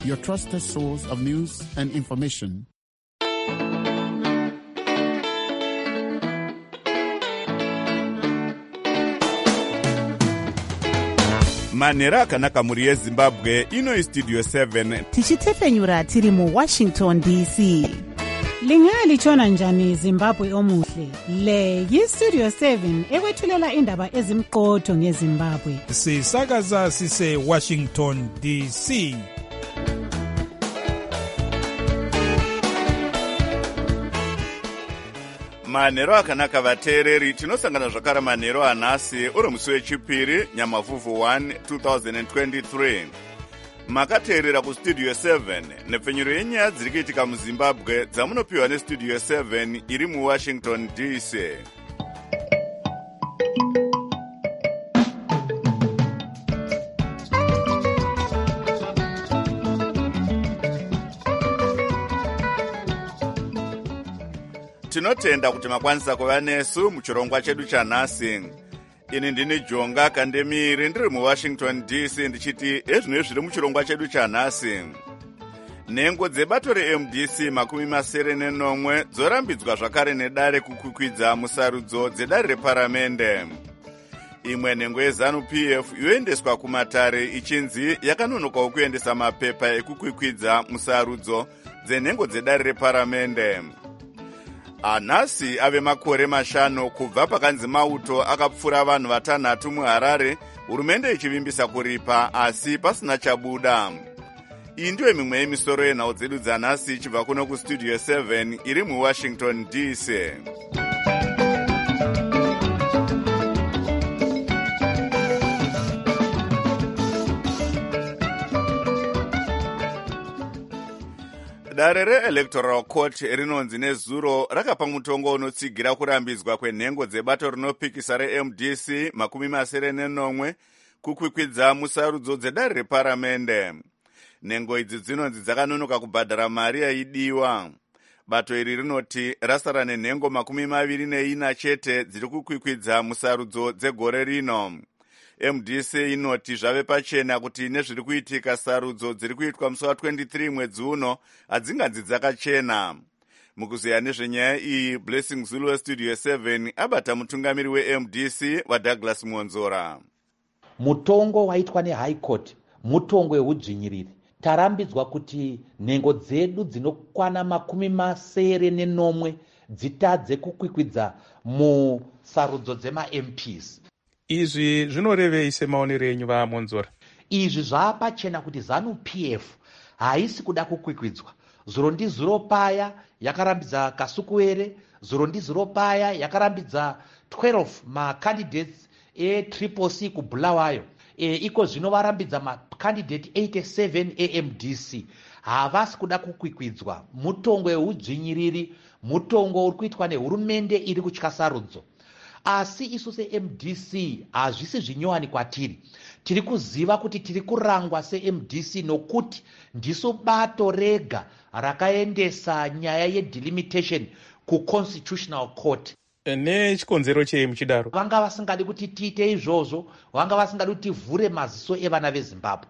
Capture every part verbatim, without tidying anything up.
your trusted source of news and information. Manera akanaka muri yeZimbabwe ino Studio seven. Tichitefenyura tiri mu Washington D C. Lingali chona njani Zimbabwe omuhle. Le yi Studio seven ekwethulela indaba ezimqotho ngeZimbabwe. Sisakaza sise Washington D C. Manero akanaka vateereri, tinosangana zvakare manero anhasi uri musi wechipiri Nyamavhuvhu one twenty twenty-three. Makateerera kuStudio seven nepfenyuro yenyaya dziri kuitika muZimbabwe dzamunopiwa neStudio seven iri muWashington D C. Tinotenda kuti makwanisa kuva nesu muchirongwa chedu chanhasi. Ini ndini Jonga Kandemiri ndiri muWashington D C ndichiti ezvino zviri muchirongwa chedu chanhasi. Nhengo dzebato reM D C makumi masere nenomwe dzorambidzwa zvakare nedare kukwikwidza musarudzo dzedare reparamende. Imwe nhengo yeZanu P F yoendeswa kumatare ichinzi yakanonokawo kuendesa mapepa ekukwikwidza musarudzo dzenhengo dzedare reparamende. Anhasi ave makore mashanu kubva pakanzi mauto akapfura vanhu vatanhatu muHarare, hurumende ichivimbisa kuripa asi pasina chabuda. Iyi ndiyo mimwe yemisoro yenhau dzedu dzanhasi ichibva kuno kuStudio seven iri muWashington D C. Dare reElectoral Court rinonzi nezuro rakapa mutongo unotsigira kurambidzwa kwenhengo dzebato rinopikisa reM D C makumi masere nenomwe kukwikwidza musarudzo dzedare reparamende. Nhengo idzi dzinonzi dzakanonoka kubhadhara mari yaidiwa. Bato iri rinoti rasara nenhengo makumi maviri neina chete dziri kukwikwidza musarudzo dzegore rino. M D C inoti zvave pachena kuti nezviri kuitika sarudzo dziri kuitwa musi wa-twenty-three mwedzi uno hadzinganzi dzakachena. Mukuziya nezvenyaya iyi, Blessing Zulu weStudio seven abata mutungamiri weM D C waDouglas Monzora. Mutongo waitwa neHigh Court mutongo weudzvinyiriri. Tarambidzwa kuti nhengo dzedu dzinokwana makumi masere nenomwe dzitadze kukwikwidza musarudzo dzema-M Ps. Izvi zvinorevei semaonero enyu vaMonzora? Izvi zvapachena kuti Zanu P F haisi kuda kukwikwidza. Zuro ndizuro paya yakarambidza Kasukuwere, zuro ndizuro paya yakarambidza twelve macandidates e-Triple C kuBulawayo. E, iko zvino varambidza macandidate eighty-seven eM D C. Havasi kuda kukwikwidza. Mutongo weudzvinyiriri, mutongo uri kuitwa nehurumende iri kutya sarudzo. Asi isu seM D C hazvisi zvinyowani kwatiri. Tiri kuziva kuti tiri kurangwa seM D C nokuti ndiso bato rega rakaendesa nyaya yedelimitation kuConstitutional Court. Nechikonzero chei muchidaro? Vanga vasingadi kuti tiite izvozvo, vanga vasingadi kuti tivhure maziso evana veZimbabwe.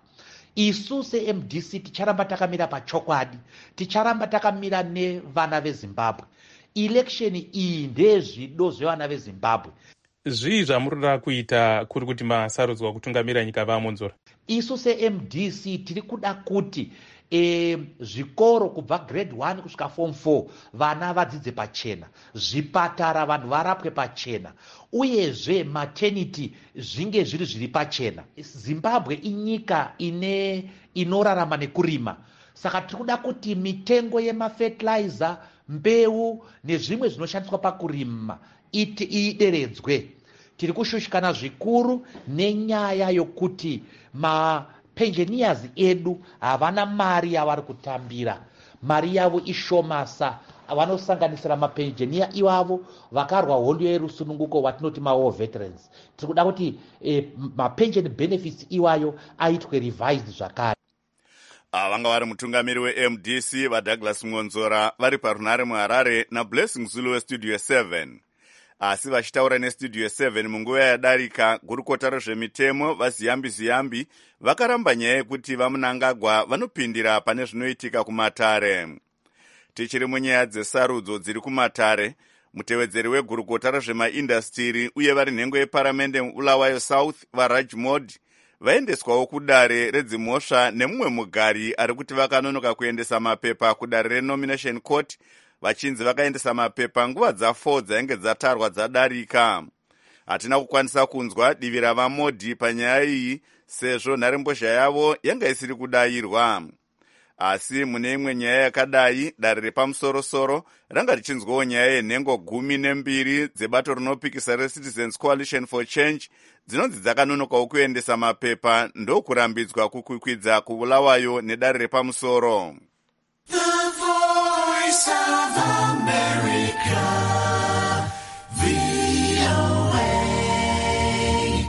Isu seM D C ticharamba takamira pachokwadi, ticharamba takamira nevana veZimbabwe. Election iyi ndezvido zvevana veZimbabwe. Zvii zvamurida kuita kuri kuti masarudzwa kutungamira nyika vaMonzora? Isu seM D C tiri kuda kuti e, zvikoro kubva grade one kusvika form four vana vadzidze pachena, zvipatara vanhu varapwe pachena, uyezve maternity zvinge zviri zviri pachena. Zimbabwe inyika ine inorarama nekurima. Saka tiri kuda kuti mitengo yemafertilizer, mbeu nezvimwe zvinoshandiswa pakurima iti ideredzwe. Tiri kushushikana zvikuru nenyaya yokuti mapensioners edu havana mari yavari kutambira. Mari yavo ishomasa. Vanosanganisira mapensioner ivavo vakarwa hondo yerusununguko watinoti mawar veterans. Tiri kuda kuti eh, mapension benefits iwayo aitwe revised zvakare. Vanga vari mutungamiri weM D C vaDouglas Monzora vari parunare muHarare naBlessing Zulu weStudio seven. asi vachitaura nestudio seven munguva yadarika, gurukota rezvemitemo vaziyambi ziyambi vakaramba nyaya yekuti vaMnangagwa vanopindira pane zvinoitika kumatare. Tichiri munyaya dzesarudzo dziri kumatare, mutevedzeri wegurukota rezvemaindastiri uye vari nhengo yeparamende muBulawayo South vaRaj Modi vaendeswawo kudare redzimhosva nemumwe mugari ari kuti vakanonoka kuendesa mapepa kudare renomination court, vachinzi vakaendesa mapepa nguva dzafo dzainge dzatarwa dzadarika. Hatina kukwanisa kunzwa divi ravaModi panyaya iyi sezvo nharembozha yavo yanga isiri kudayirwa. Asi mune imwe nyaya yakadai, dare repamusorosoro ranga richinzwawo nyaya yenhengo gumi nembiri dzebato rinopikisa reCitizens Coalition for Change dzinonzi dzakanonokawo kuendesa mapepa ndokurambidzwa kukwikwidza kuBulawayo nedare repamusoro. The Voice of America, V O A.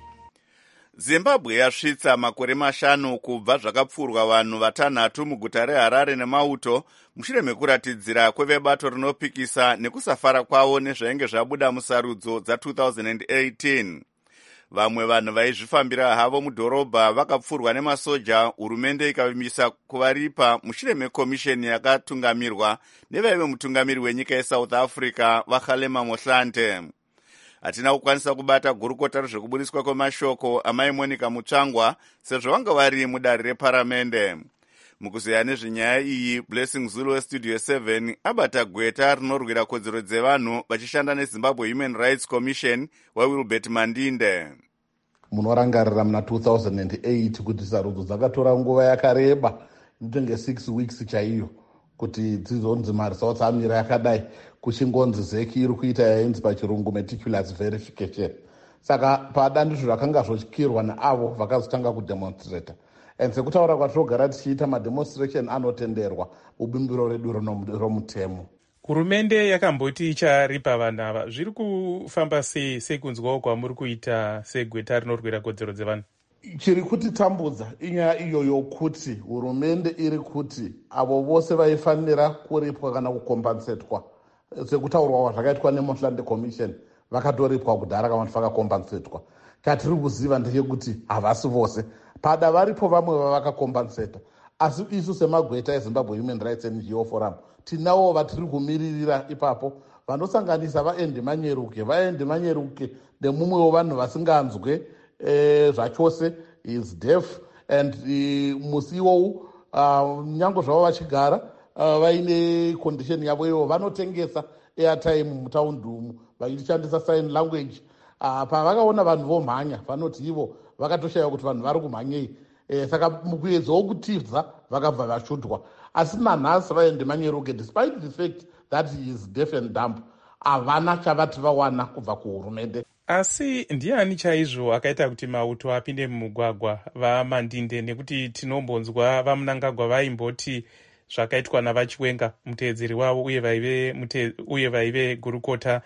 Zimbabwe yasvitsa makore mashanu kubva zvakapfurwa vanhu vatanhatu muguta reHarare nemauto mushure mekuratidzira kwevebato rinopikisa nekusafara kwavo nezvainge zvabuda musarudzo dza two thousand eighteen. Vamwe vanhu vaizvifambira havo mudhorobha vakapfurwa nemasoja, hurumende ikavimisa kuvaripa mushure mekomisheni yakatungamirwa nevaive mutungamiri wenyika yeSouth Africa vaKgalema Mohlante. Hatina kukwanisa kubata gurukota rezvekubudiswa kwemashoko amai Monica Mutsvangwa sezvo vanga vari mudare reparamende. Mukuzeya nezvenyaya iyi, Blessing Zulu weStudio seven abata gweta rinorwira kodzero dzevanhu vachishanda neZimbabwe Human Rights Commission waWilbert Mandinde. Munorangarira muna two thousand eight kuti sarudzo dzakatora nguva yakareba, ndenge six weeks chaiyo, kuti dzizonzi maresults amira yakadai, kuchingonzi zeki iri kuita yainzi pachirungu meticulous verification. Saka padandizvo rakanga zvotyirwa neavo vakazotanga kudemonstrata. And sekutaura kwatinogara tichiita mademonstration anotenderwa ubimbiro redu romutemo. Hurumende yakamboti icharipa vanhu ava. Zviri kufamba sei sekunzwawo kwamuri kuita segweta rinorwira kodzero dzevanhu? Chiri kutitambudza inyaya iyo yokuti hurumende iri kuti avo vose vaifanira kuripwa kana kukompensetwa sekutaurwa zvakaitwa neMohlante Commission vakatoripwa kudhara kana vakakompensetwa. Katiri kuziva ndechekuti havasi vose, pada varipo vamwe vavakakompenseta, asi isu semagweta eZimbabwe Human Rights N G O Forum tinawo vatiri kumiririra ipapo, vanosanganisa vaEndi Manyeruke. vaEndi Manyeruke nemumwewo vanhu vasinganzwe eh, zvachose is deaf, and uh, musi iwowu uh, nyange zvavo vachigara uh, vaine condition yavo ivo vanotengesa airtime mutaundi umu vachishandisa sign language. Uh, pavakaona vanhu vomhanya vanoti ivo vakatoshaya kuti vanhu vari kumhanyei, eh, saka mukuedzawo kutibva vakabva vashudwa. Asi nanhasi vaEndi Manyeruke, despite the fact that he is deaf and dumb, havana chavati vawana kubva kuhurumende. Asi ndiani chaizvo akaita kuti mauto apinde mumugwagwa vaMandinde? Nekuti tinombonzwa vaMnangagwa vaimboti zvakaitwa navaChiwenga muteedzeri wavo uye vaive mute, uye vaive gurukota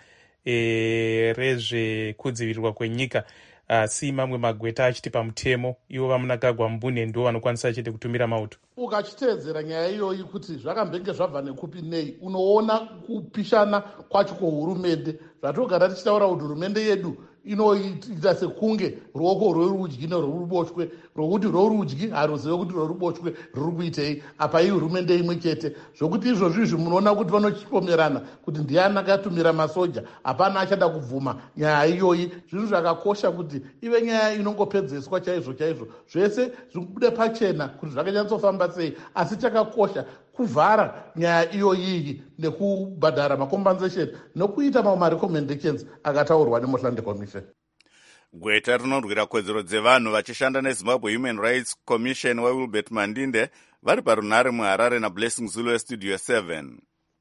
e, rezvekudzivirirwa kwenyika, asi mamwe magweta achiti pamutemo ivo vaMnangagwa mbune ndo vanokwanisa chete kutumira mauto. Ukachiteedzera nyaya iyoyi kuti zvakambenge zvabva nekupi nei, unoona kupishana kwacho kuhurumende. Zvatogara tichitaura kuti hurumende yedu inoita sekunge ruoko rwerudyi nerworuboshwe, rwokuti rworudyi haruzive kuti rworuboshwe ruri kuitei. Apa iyi hurumende imwe chete, zvokuti izvozvo izvi munoona kuti vanochipomerana kuti ndiani akatumira masoja. Hapana achada kubvuma nyaya iyoyi. Zvinhu zvakakosha kuti ive nyaya inongopedzeswa chaizvo chaizvo, zvese zvibude pachena kuti zvakanyatsofamba sei. Asi chakakosha kuvhara nyaya iyoyi nekubhadhara macompensation nokuita mamwe marecommendations akataurwa neMohlante Commission. Gweta rinorwira kodzero dzevanhu vachishanda neZimbabwe Human Rights Commission waWilbert Mandinde vari parunhare muHarare naBlessing Zulu weStudio seven.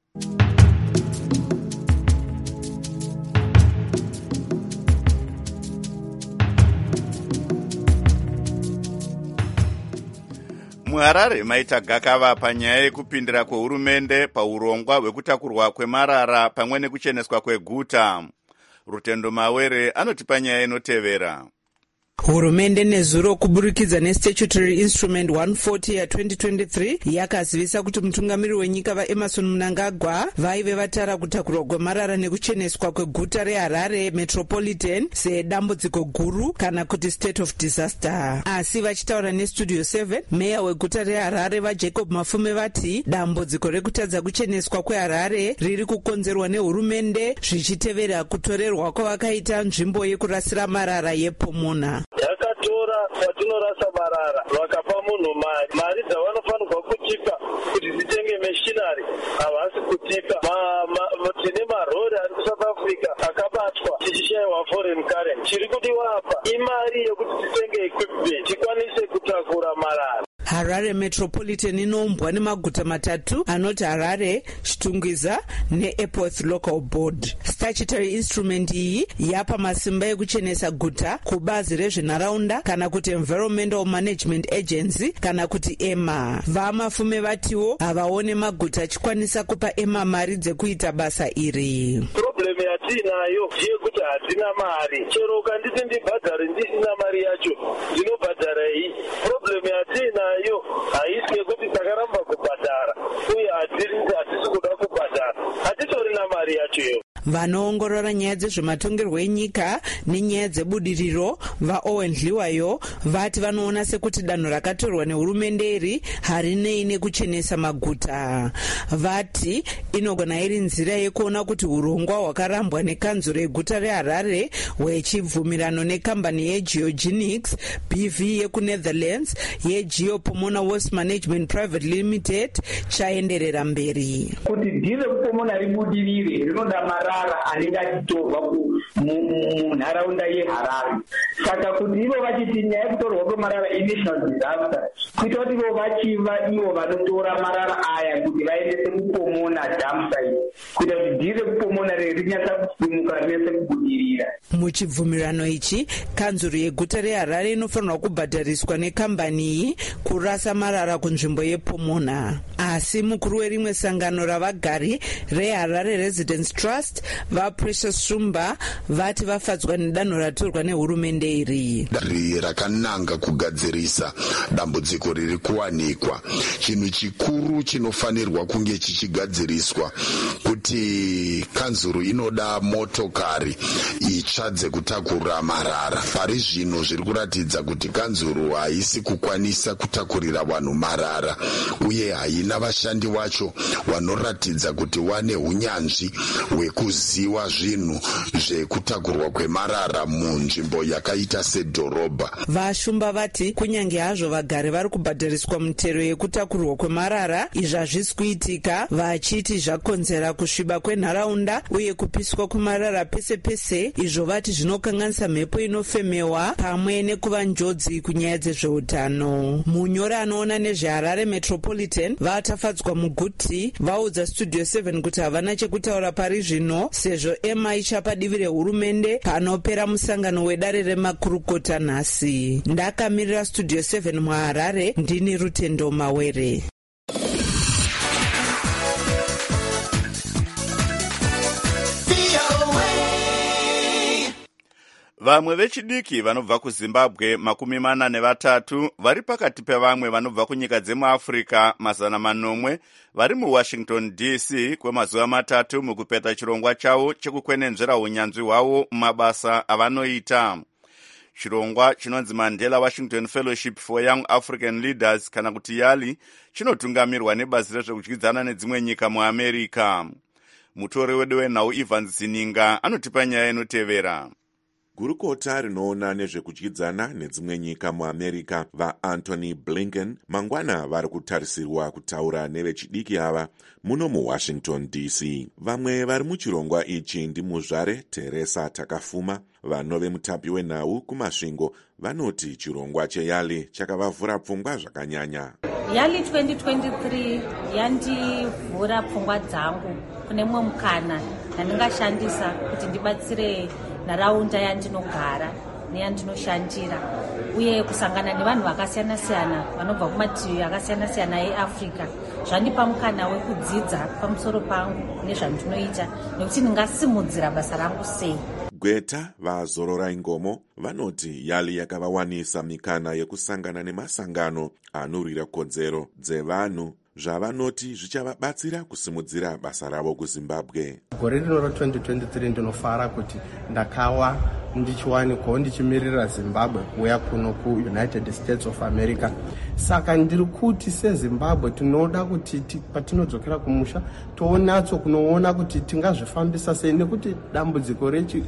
MuHarare maita gakava panyaya yekupindira kwehurumende paurongwa hwekutakurwa kwemarara pamwe nekucheneswa kweguta. Rutendo Mawere anotipa nyaya inotevera. Hurumende nezuro kuburikidza nestatutory instrument one forty ya twenty twenty-three yakazivisa kuti mutungamiri wenyika vaEmmerson Mnangagwa vaive vatara kutakurwa kwemarara nekucheneswa kweguta reHarare metropolitan sedambudziko guru kana kuti state of disaster. Asi vachitaura nestudio seven, meya weguta reHarare vaJacob Mafume vati dambudziko rekutadza kucheneswa kweHarare riri kukonzerwa nehurumende zvichitevera kutorerwa kwavakaita nzvimbo yekurasira marara yePomona. Yakatora kwatinorasa marara vakapa munhu mari mari dzavanofanirwa kutipa kuti dzitenge machinery havasi kutipa. Tine marori ari kuSouth Africa akabatwa tichishayiwa foreign currency. Chiri kudiwa apa imari yekuti titenge equipment tikwanise kutakura marara. Harare Metropolitan inombwa nemaguta matatu anoti Harare, Chitungwiza neEpworth Local Board. Statutory instrument iyi yapa masimba ekuchenesa guta kubazi rezvenharaunda kana kuti Environmental Management Agency kana kuti E M A. Vamafume vatiwo havaone maguta achikwanisa kupa E M A mari dzekuita basa iri. Problem yatinayo ndeyekuti hatina mari. Chero ukanditi ndibhadhare ndisina mari yacho ndinobhadhara iyi. Problem yatinayo yo haisi yekuti takaramba kubhadhara uye hatisi kuda kubhadhara, hatitorina mari yacho. Vanoongorora nyaya dzezvematongerwo enyika nenyaya dzebudiriro vaOwen Dliwayo vati vanoona sekuti danho rakatorwa nehurumende iri harinei nekuchenesa maguta. Vati inogona iri nzira yekuona kuti urongwa hwakarambwa nekanzuro yeguta reHarare hwechibvumirano nekambani yeGeogenics B V yekuNetherlands yeGeopomona Waste Management Private Limited chaenderera mberi. Kuti dhiri kupomona ribudirire rinoda marara anenge achitorwa munharaunda yeHarare. Saka kuti ivo vachiti nyaya yekutorwa kwemarara inational disaster, kuita kuti ivo vachiva ivo vanotora marara aya kuti vaendese kupomona dump site, kuita kuti dhiri kupomona rinyatsa kusimuka rinese kubudirira. Muchibvumirano ichi kanzuro yeguta reHarare inofanirwa kubhadhariswa nekambani iyi kurasa marara kunzvimbo yePomona. Asi mukuru werimwe sangano ravagari reHarare Residence Trust vaPrecious Shumba vati vafadzwa nedanho ratorwa nehurumende iri. Dari rakananga kugadzirisa dambudziko riri kuwanikwa. Chinhu chikuru chinofanirwa kunge chichigadziriswa kuti kanzuro inoda motokari itsva dzekutakura marara. Pari zvino zviri kuratidza kuti kanzuro haisi kukwanisa kutakurira vanhu marara uye haina vashandi vacho vanoratidza kuti wane hunyanzvi hwekuziva zvinhu zvekutakurwa kwemarara munzvimbo yakaita sedhorobha. Vashumba vati kunyange hazvo vagari vari kubhadhariswa mutero yekutakurwa kwemarara, izvi hazvisi kuitika, vachiti zvakonzera kusviba kwenharaunda uye kupiswa kwemarara pese pese, izvo vati zvinokanganisa mhepo inofemewa pamwe nekuva njodzi kunyaya dzezveutano. Munyori anoona nezveHarare Metropolitan vatafadzwa muguti vaudza Studio seven kuti havana chekutaura pari zvino sezvo E M A ichapa divi rehurumende panopera musangano wedare remakurukota nhasi. Ndakamirira Studio seven muHarare, ndini Rutendo Mawere. Vamwe vechidiki vanobva kuZimbabwe makumi mana nevatatu vari pakati pevamwe vanobva kunyika dzemuAfrica mazana manomwe vari muWashington D C kwemazuva matatu mukupeta chirongwa chavo chekukwenenzvera unyanzvi hwavo mumabasa avanoita. Chirongwa chinonzi Mandela Washington Fellowship for Young African Leaders kana kuti YALI chinotungamirwa nebazi rezvekudyidzana nedzimwe nyika muAmerica. Mutori wedu wenhau Evans Zininga anotipa nyaya inotevera. Gurukota rinoona nezvekudyidzana nedzimwe nyika muAmerica vaAnthony Blinken mangwana vari kutarisirwa kutaura nevechidiki ava muno muWashington D C. Vamwe vari muchirongwa ichi ndimuzvare Teresa Takafuma. Vanove mutapi wenhau kumasvingo vanoti chirongwa cheYALI chakavavhura pfungwa zvakanyanya. YALI twenty twenty-three yandivhura pfungwa dzangu kune mumwe mukana ndandingashandisa kuti ndibatsire nharaunda yandinogara neyandinoshandira uye kusangana nevanhu vakasiyana-siyana vanobva kumativi akasiyana-siyana eAfrica zvandipa mukana wekudzidza pamusoro pangu nezvandinoita nekuti ndingasimudzira basa rangu sei. gweta vazororai ngomo vanoti yali yakavawanisa mikana yekusangana nemasangano anorwira kodzero dzevanhu zvavanoti zvichavabatsira kusimudzira basa ravo kuzimbabwe. Gore rino ra-twenty twenty-three ndinofara kuti ndakawa ndichiwanikwawo ndichimirira zimbabwe kuuya kuno kuunited states of america. Saka ndiri kuti sezimbabwe tinoda kuti patinodzokera kumusha toonatso kunoona kuti tingazvifambisa sei, nekuti dambudziko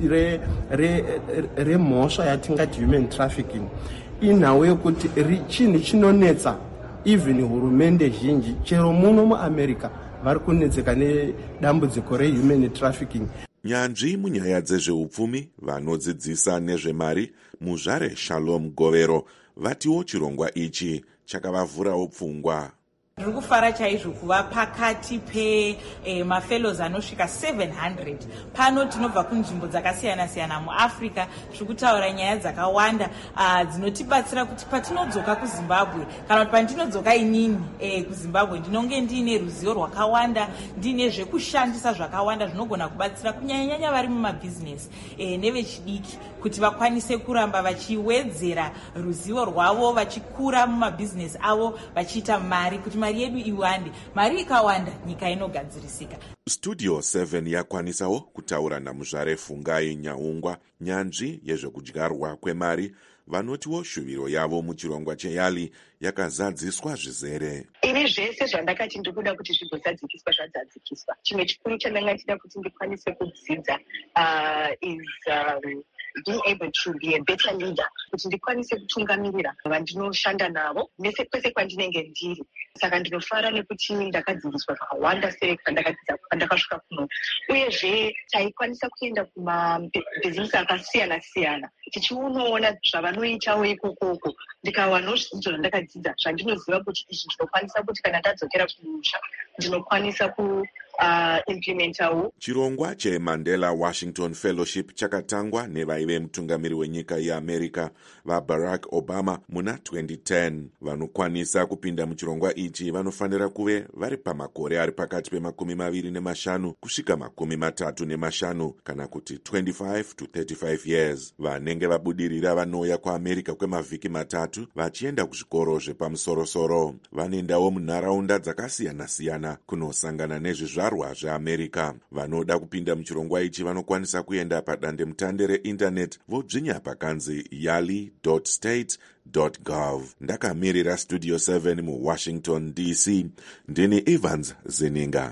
remhosva yatingati human trafficking inhau yekuti chinhu chinonetsa even hurumende zhinji chero muno muamerica vari kunetseka nedambudziko rehuman trafficking. Nyanzvi munyaya dzezveupfumi vanodzidzisa nezvemari muzvare Shalom Govero vatiwo chirongwa ichi chakavavhurawo pfungwa. Ndiri kufara chaizvo kuva pakati pemafellows eh, anosvika seven hundred. Pano tinobva kunzvimbo dzakasiyana siyana muAfrica zviri kutaura nyaya dzakawanda uh, dzinotibatsira kuti patinodzoka kuZimbabwe kana kuti pandinodzoka inini eh, kuZimbabwe ndinonge ndiine ruzivo rwakawanda, ndiine zvekushandisa zvakawanda zvinogona kubatsira kunyanya-nyanya vari mumabhizinesi eh, nevechidiki kuti vakwanise kuramba vachiwedzera ruzivo rwavo vachikura mumabhizinesi avo vachiita mari kuti mari yedu iwande. Mari ikawanda nyika inogadzirisika. Studio seven yakwanisawo kutaura namuzvare Fungai Nyaungwa nyanzvi yezvekudyarwa kwemari vanotiwo shuviro yavo muchirongwa cheyali yakazadziswa zvizere. Ini zvese zvandakati ndikuda kuti zvigozadzikiswa zvadzadzikiswa. Chimwe chikuru chandanga ndida kuti ndikwanise kudzidza uh, is um, being able to be a better leader, kuti ndikwanise kutungamirira vandinoshanda navo nese kwese kwandinenge ndiri. Saka ndinofara nekuti ndakadzidziswa zvakawanda sei pandakasvika kuno, uyezve taikwanisa kuenda kumabhizinesi akasiyana siyana tichionaona zvavanoitawo ikokoko, ndikawanawo zvidzidzo zvandakadzidza zvandinoziva kuti izvi ndinokwanisa kuti kana ndadzokera kumusha ndinokwanisa ku Uh, implementawo. Chirongwa cheMandela Washington Fellowship chakatangwa nevaive mutungamiri wenyika yeAmerica vaBarack Obama muna twenty ten. Vanokwanisa kupinda muchirongwa ichi vanofanira kuve vari pamakore ari pakati pemakumi maviri nemashanu kusvika makumi matatu nemashanu kana kuti twenty-five to thirty-five years. Vanenge vabudirira vanouya kuAmerica kwemavhiki matatu vachienda kuzvikoro zvepamusorosoro. Vanoendawo munharaunda dzakasiyana-siyana kunosangana nezvizvarwa zveAmerica. Vanoda kupinda muchirongwa ichi vanokwanisa kuenda padandemutande reinternet vodzvinya pakanzi yali dot state dot gov. Ndakamirira Studio seven muWashington D C. Ndini Evans Zeninga.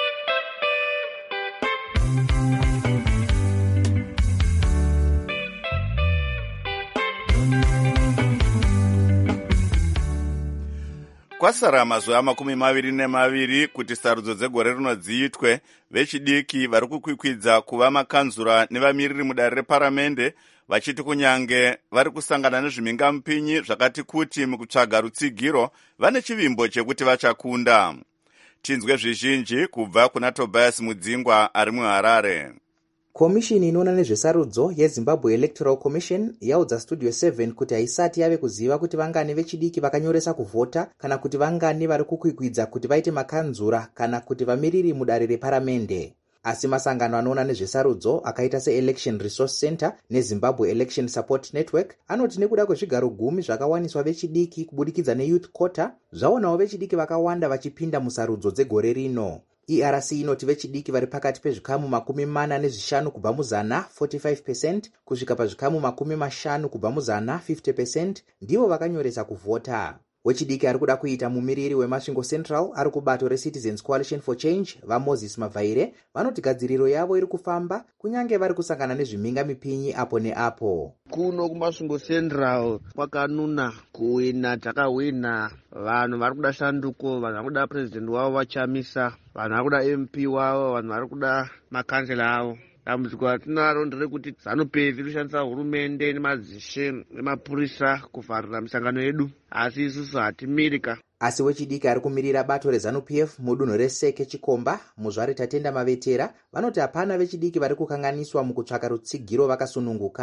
Kwasara mazuva makumi maviri nemaviri kuti sarudzo dzegore rino dziitwe, vechidiki vari kukwikwidza kuva makanzura nevamiriri mudare reparamende vachiti kunyange vari kusangana nezvimingamupinyi zvakati kuti mukutsvaga rutsigiro vane chivimbo chekuti vachakunda. Tinzwe zvizhinji kubva kuna Tobias Mudzingwa ari muHarare. Komishini inoona nezvesarudzo yeZimbabwe Electoral Commission yaudza Studio seven kuti haisati yave kuziva kuti vangani vechidiki vakanyoresa kuvhota kana kuti vangani vari kukwikwidza kuti vaite makanzura kana kuti vamiriri mudare reparamende. Asi masangano anoona nezvesarudzo akaita seElection Resource Center neZimbabwe Election Support Network anoti nekuda kwezvigaro gumi zvakawaniswa vechidiki kubudikidza neYouth Quota zvaonawo vechidiki vakawanda vachipinda musarudzo dzegore rino. E R C inoti vechidiki vari pakati pezvikamu makumi mana nezvishanu kubva muzana forty-five percent kusvika pazvikamu makumi mashanu kubva muzana fifty percent ndivo vakanyoresa kuvhota. Wechidiki ari kuda kuita mumiriri weMasvingo Central ari kubato reCitizens Coalition for Change vaMoses Mavhaire vanoti gadziriro yavo iri kufamba kunyange vari kusangana nezvimingamipinyi apo neapo. Kuno kuMasvingo Central kwakanuna kuwina, takawina. Vanhu vari kuda shanduko, vanhu vari kuda president wavo vachamisa, vanhu vari kuda M P wavo, vanhu vari kuda makansela avo. Dambudziko ratinaro nderekuti ZANU-P F inoshandisa hurumende nemazishe nemapurisa kuvharira misangano yedu, asi isusu hatimirika. Asi wechidiki ari kumirira bato reZANU-P F mudunhu reSeke Chikomba muzvare Tatenda Mavetera vanoti hapana vechidiki vari kukanganiswa mukutsvaka rutsigiro vakasununguka.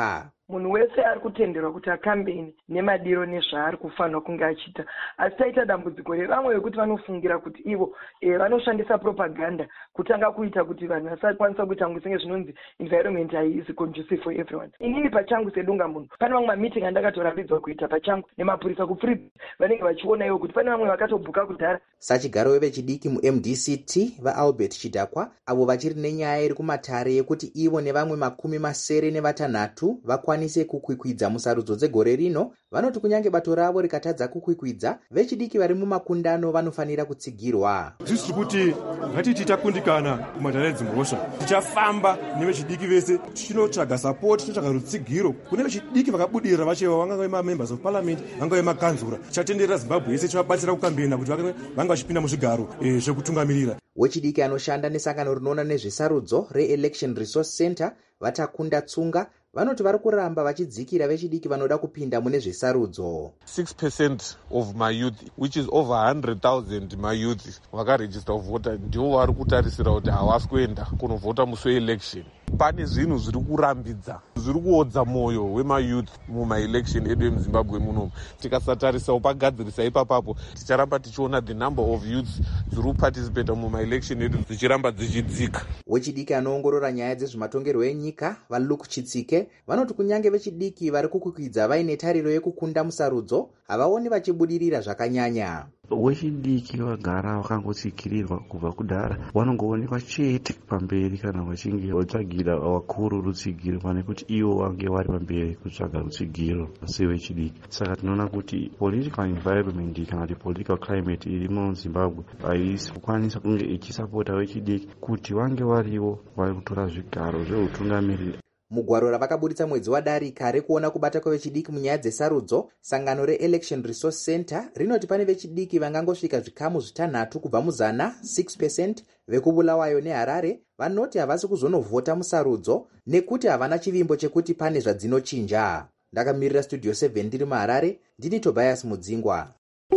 munhu wese ari kutenderwa kuti akambeni nemadiro nezvaari kufanirwa kunge achiita. Asi taita dambudziko revamwe vekuti vanofungira kuti ivo e, vanoshandisa propaganda kutanga kuita kuti vanhu vasakwanisa kuita kunge senge zvinonzi environment haisi conducive for everyone. Inini pachangu sedunga munhu pane mamwe mamiting andakatorambidzwa kuita pachangu nemapurisa kupfuri vanenge vachiona ivo kuti pane vamwe vakatobhuka kudhara. Sachigaro vevechidiki mu-M D C T vaAlbert Chidakwa avo vachiri nenyaya iri kumatare yekuti ivo nevamwe makumi masere nevatanhatu vakwanise kukwikwidza musarudzo dzegore rino, vanoti kunyange bato ravo rikatadza kukwikwidza, vechidiki vari mumakundano vanofanira kutsigirwa. Zvisi kuti ngatiti takundikana kumatare dzimhosva, tichafamba nevechidiki vese tichinotsvaga support, tichinotsvaga rutsigiro kune vechidiki vakabudirira vachewa, vangave mamembers of parliament, vangave makanzura. Tichatenderera Zimbabwe yese, tichabatsira kukambena kuti vanga vachipinda muzvigaro e, zvekutungamirira. Wechidiki anoshanda nesangano rinoona nezvesarudzo re-Election Resource Center Vatakunda Tsunga vanoti vari kuramba vachidzikira vechidiki vanoda kupinda mune zvesarudzo. six percent of my youth, which is over one hundred thousand my youth vakaregister kuvhota, ndivo vari kutarisira kuti havasi kuenda kunovhota musi weelection. Pane zvinhu zviri kurambidza, zviri kuodza mwoyo wemayouth mumaelection edu emuzimbabwe munomu. Tikasatarisawo pagadzirisa ipapapo, ticharamba tichiona the number of youths dziri kuparticipata mumaelection edu dzichiramba dzichidzika. Wechidiki anoongorora nyaya dzezvematongerwo enyika vaLuke Chitsike vanoti kunyange vechidiki vari kukwikwidza vaine tariro yekukunda musarudzo, havaoni vachibudirira zvakanyanya. Wechidiki vagara vakangotsikirirwa kubva kudhara, vanongoonekwa chete pamberi kana vachinge vatsvagira vakuru rutsigiro, pane kuti ivo vange vari pamberi kutsvaga rutsigiro sevechidiki. Saka tinoona kuti political environment kana kuti political climate iri muZimbabwe haisi kukwanisa kunge ichisapota vechidiki kuti vange varivo vari kutora zvigaro zveutungamiriri. Mugwaro ravakaburitsa mwedzi wadarika rekuona kubata kwevechidiki munyaya dzesarudzo, sangano re-Election Resource Center rinoti pane vechidiki vangangosvika zvikamu zvitanhatu kubva muzana six percent vekubulawayo neHarare vanoti havasi kuzonovhota musarudzo nekuti havana chivimbo chekuti pane zvadzinochinja. Ndakamirira Studio seven ndiri muHarare, ndini Tobias Mudzingwa.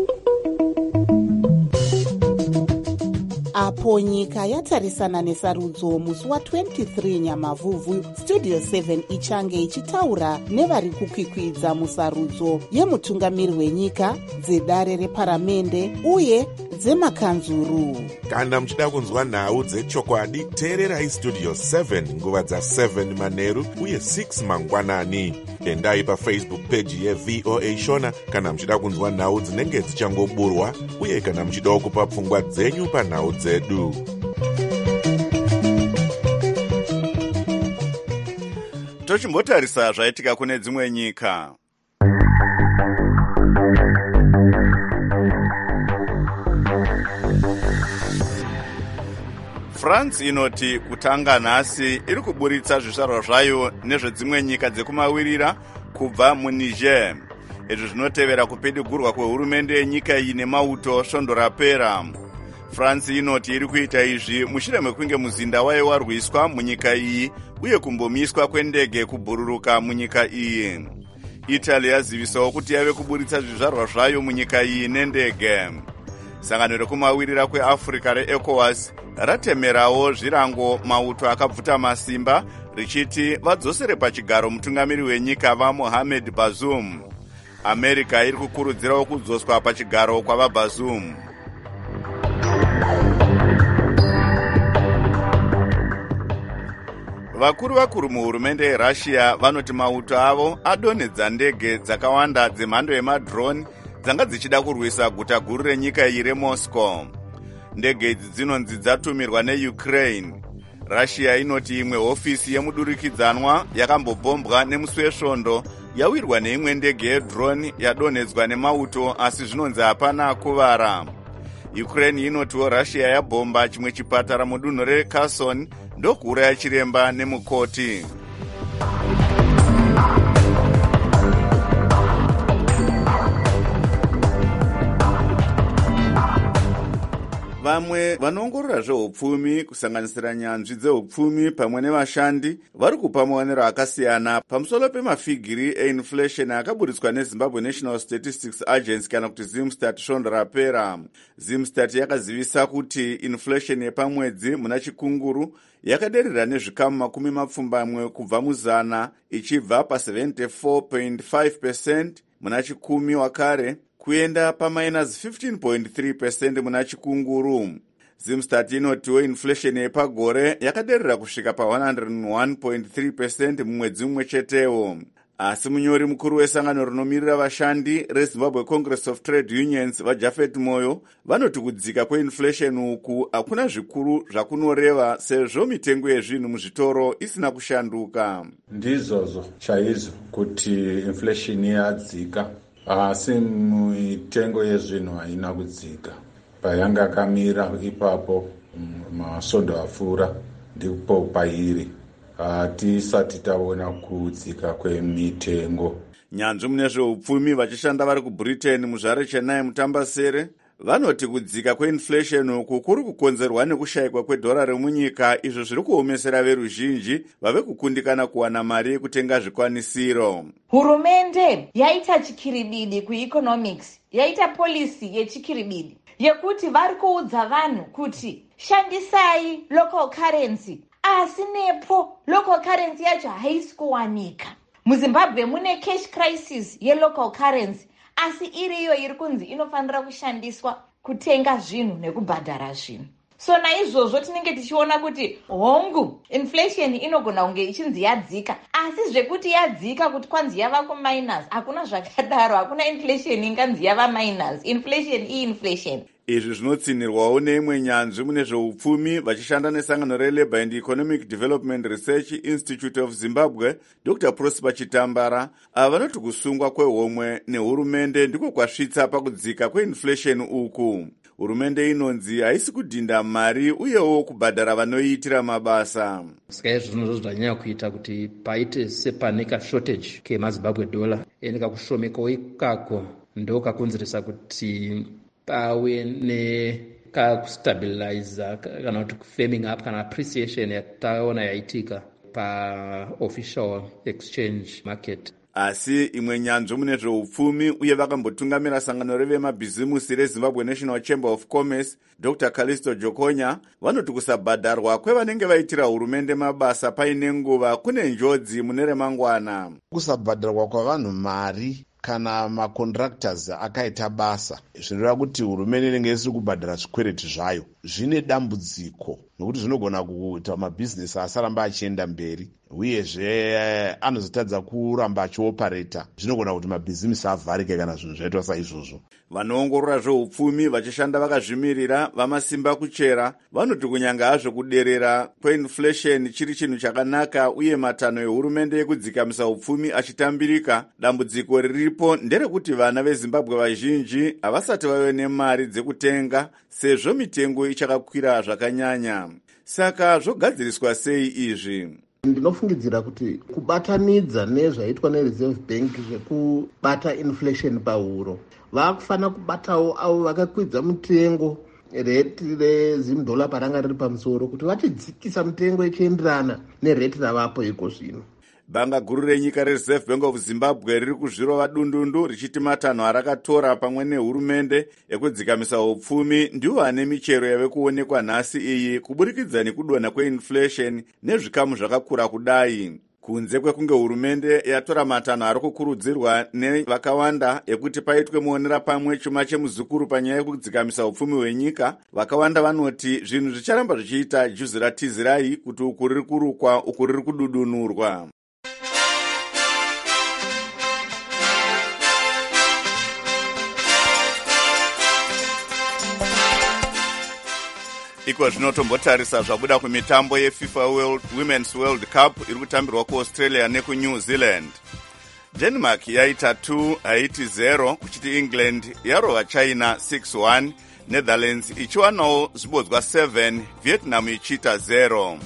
Apo nyika yatarisana nesarudzo musi wa-twenty-three Nyamavhuvhu, Studio seven ichange ichitaura nevari kukwikwidza musarudzo yemutungamiri wenyika, dzedare reparamende uye dzemakanzuru. Kana muchida kunzwa nhau dzechokwadi, teererai Studio seven nguva dza-seven manheru uye six mangwanani. Endai paFacebook page yeV O A Shona kana muchida kunzwa nhau dzinenge dzichangoburwa uye kana muchidawo kupa pfungwa dzenyu panhau dzedu. Tochimbotarisa zvaitika kune dzimwe nyika. France inoti kutanga nhasi iri kuburitsa zvizvarwa zvayo nezvedzimwe nyika dzekumawirira kubva muNiger. Izvi zvinotevera kupedigurwa kwehurumende yenyika iyi nemauto svondo rapera. France inoti iri kuita izvi mushure mekunge muzinda wayo warwiswa munyika iyi uye kumbomiswa kwendege kubhururuka munyika iyi. Italy yazivisawo kuti yave kuburitsa zvizvarwa zvayo munyika iyi nendege. Sangano rekumawirira kweAfrica reECOWAS ratemerawo zvirango mauto akabvuta masimba richiti vadzosere pachigaro mutungamiri wenyika vaMohamed Bazoum. America iri kukurudzirawo kudzoswa pachigaro kwavaBazoum. Vakuru vakuru muhurumende yeRussia vanoti mauto avo adonhedza ndege dzakawanda dzemhando yemadrone dzanga dzichida kurwisa guta guru renyika iyi reMoscow. Ndege idzi dzinonzi dzatumirwa neUkraine. Russia inoti imwe hofisi yemudurikidzanwa yakambobhombwa nemusi wesvondo yawirwa neimwe ndege yedrone yadonhedzwa nemauto asi zvinonzi hapana kuvara. Ukraine inotiwo Russia yabhomba chimwe chipatara mudunhu reKherson ndokuuraya chiremba nemukoti. vamwe vanoongorora zveupfumi kusanganisira nyanzvi dzeupfumi pamwe nevashandi vari kupa maonero akasiyana pamusoro pemafigiri einflation akaburitswa nezimbabwe national statistics agency kana kuti zimstat svondo rapera. Zimstat yakazivisa kuti inflation yepamwedzi muna chikunguru yakaderera nezvikamu makumi mapfumbamwe kubva muzana ichibva pa-seventy-four point five percent muna chikumi wakare kuenda pa-minus fifteen point three percent muna chikunguru. Zimstat inotiwo inflation yepagore yakaderera kusvika pa-one hundred one point three percent mumwedzi mumwe chetewo. Asi munyori mukuru wesangano rinomirira vashandi reZimbabwe Congress of Trade Unions vaJafet Moyo vanoti kudzika kweinflation uku hakuna zvikuru zvakunoreva sezvo mitengo yezvinhu muzvitoro isina kushanduka. Ndizvozvo chaizvo kuti inflation yadzika, asi mitengo yezvinhu haina kudzika. Payanga yakamira ipapo masvondo apfuura ndipo pairi. Hatisati taona kudzika kwemitengo. Nyanzvi mune zveupfumi vachishanda vari kuBritain muzvare Chennai mutambasere vanoti kudzika kweinflation uku kuri kukonzerwa nekushayikwa kwedhora remunyika, izvo zviri kuomesera veruzhinji vave kukundikana kuwana mari yekutenga zvikwanisiro. Hurumende yaita chikiribidi kueconomics, yaita policy yechikiribidi yekuti vari kuudza vanhu kuti shandisai local currency, asi nepo local currency yacho haisi kuwanika. MuZimbabwe mune cash crisis yelocal currency, asi iriyo iri kunzi inofanira kushandiswa kutenga zvinhu nekubhadhara zvinhu. So naizvozvo tinenge tichiona kuti hongu inflation inogona kunge ichinzi yadzika, asi zvekuti yadzika kuti kwanzi yava kuminus hakuna zvakadaro. Hakuna inflation inganzi yava minus. Inflation i-inflation. Izvi zvinotsinirwawo neimwe nyanzvi mune zveupfumi vachishanda nesangano reLabour and Economic Development Research Institute of Zimbabwe, Doctor Prosper Chitambara, ava vanoti kusungwa kwehomwe nehurumende ndiko kwasvitsa pakudzika kweinflation uku. Hurumende inonzi haisi kudhinda mari uyewo kubhadhara vanoiitira mabasa. Saka izvo zvinozvo zvanyanya kuita kuti paite sepaneka shortage kemaZimbabwe dollar, enika kushomekawo ikako ndo kakonzeresa kuti pave nekustabiliza kana kuti kufirming up kana appreciation yataona yaitika pa-official exchange market. Asi imwe nyanzvi mune zveupfumi uye vakambotungamira sangano revemabhizimusi reZimbabwe National Chamber of Commerce, Doctor Callisto Jokonya, vanoti kusabhadharwa kwevanenge vaitira hurumende mabasa paine nguva kune njodzi mune remangwana. Kusabhadharwa kwavanhu mari kana macontractors akaita basa zvinoreva kuti hurumende inenge isiri kubhadhara zvikwereti zvayo, zvine dambudziko nokuti zvinogona kuita mabhizinesi asaramba achienda mberi, uyezve anozotadza kuramba achiopareta. Zvinogona kuti mabhizinesi avharike kana zvinhu zvaitwa saizvozvo. Vanoongorora zveupfumi vachishanda vakazvimirira vamasimba kuchera vanoti kunyanga hazvo kuderera kweinflation chiri chinhu chakanaka uye matanho ehurumende ekudzikamisa upfumi achitambirika, dambudziko riripo nderekuti vana veZimbabwe vazhinji havasati vave nemari dzekutenga sezvo mitengo ichakakwira zvakanyanya. Saka zvogadziriswa sei izvi? Ndinofungidzira kuti kubatanidza nezvaitwa neReserve Bank zvekubata inflation pahuro, vakufanira kubatawo avo vakakwidza mutengo reti rezimdola paranga riri pamusoro kuti vachidzikisa mutengo ichienderana nereti ravapo iko zvino. Banga guru renyika reReserve Bank of Zimbabwe riri kuzvirova dundundu richiti matanho arakatora pamwe nehurumende ekudzikamisa upfumi ndiwo ane michero yave kuonekwa nhasi iyi kuburikidza nekudonha kweinflation nezvikamu zvakakura kudai. Kunze kwekunge hurumende yatora matanho ari kukurudzirwa nevakawanda ekuti paitwe muonera pamwe chuma chemuzukuru panyaya yekudzikamisa upfumi hwenyika, vakawanda vanoti zvinhu zvicharamba zvichiita juzi ratizirai kuti uku riri kurukwa uku riri kududunurwa. Iko zvinotombotarisa zvabuda kumitambo yeFIFA World Women's World Cup iri kutambirwa kuAustralia nekuNew Zealand. Denmark yaita two Haiti zero kuchiti England yarova China six one, Netherlands ichiwanawo zvibodzwa seven, Vietnam ichiita zero.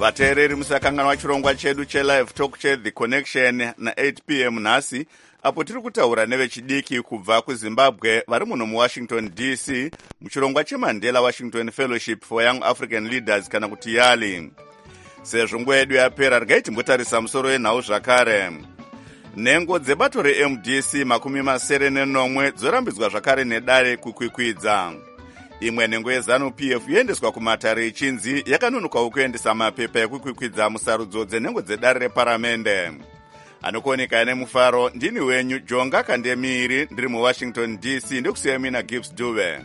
vateereri musakanganwa chirongwa chedu chelive talk cheThe Connection na-eight p m nhasi, apo tiri kutaura nevechidiki kubva kuzimbabwe vari muno muwashington d c muchirongwa chemandela Washington Fellowship for Young African Leaders kana kuti YALI. Sezvo nguva yedu yapera, regai timbotarisa musoro wenhau zvakare. Nhengo dzebato re-M D C makumi masere nenomwe dzorambidzwa zvakare nedare kukwikwidza. Imwe nhengo yeZANU-P F yoendeswa kumatare ichinzi yakanonokawo kuendesa mapepa ekukwikwidza musarudzo dzenhengo dzedare reparamende. Anokuoneka nemufaro, ndini wenyu Jonga Kandemiri, ndiri muWashington D C, ndikusiya mina Gibbs Dube.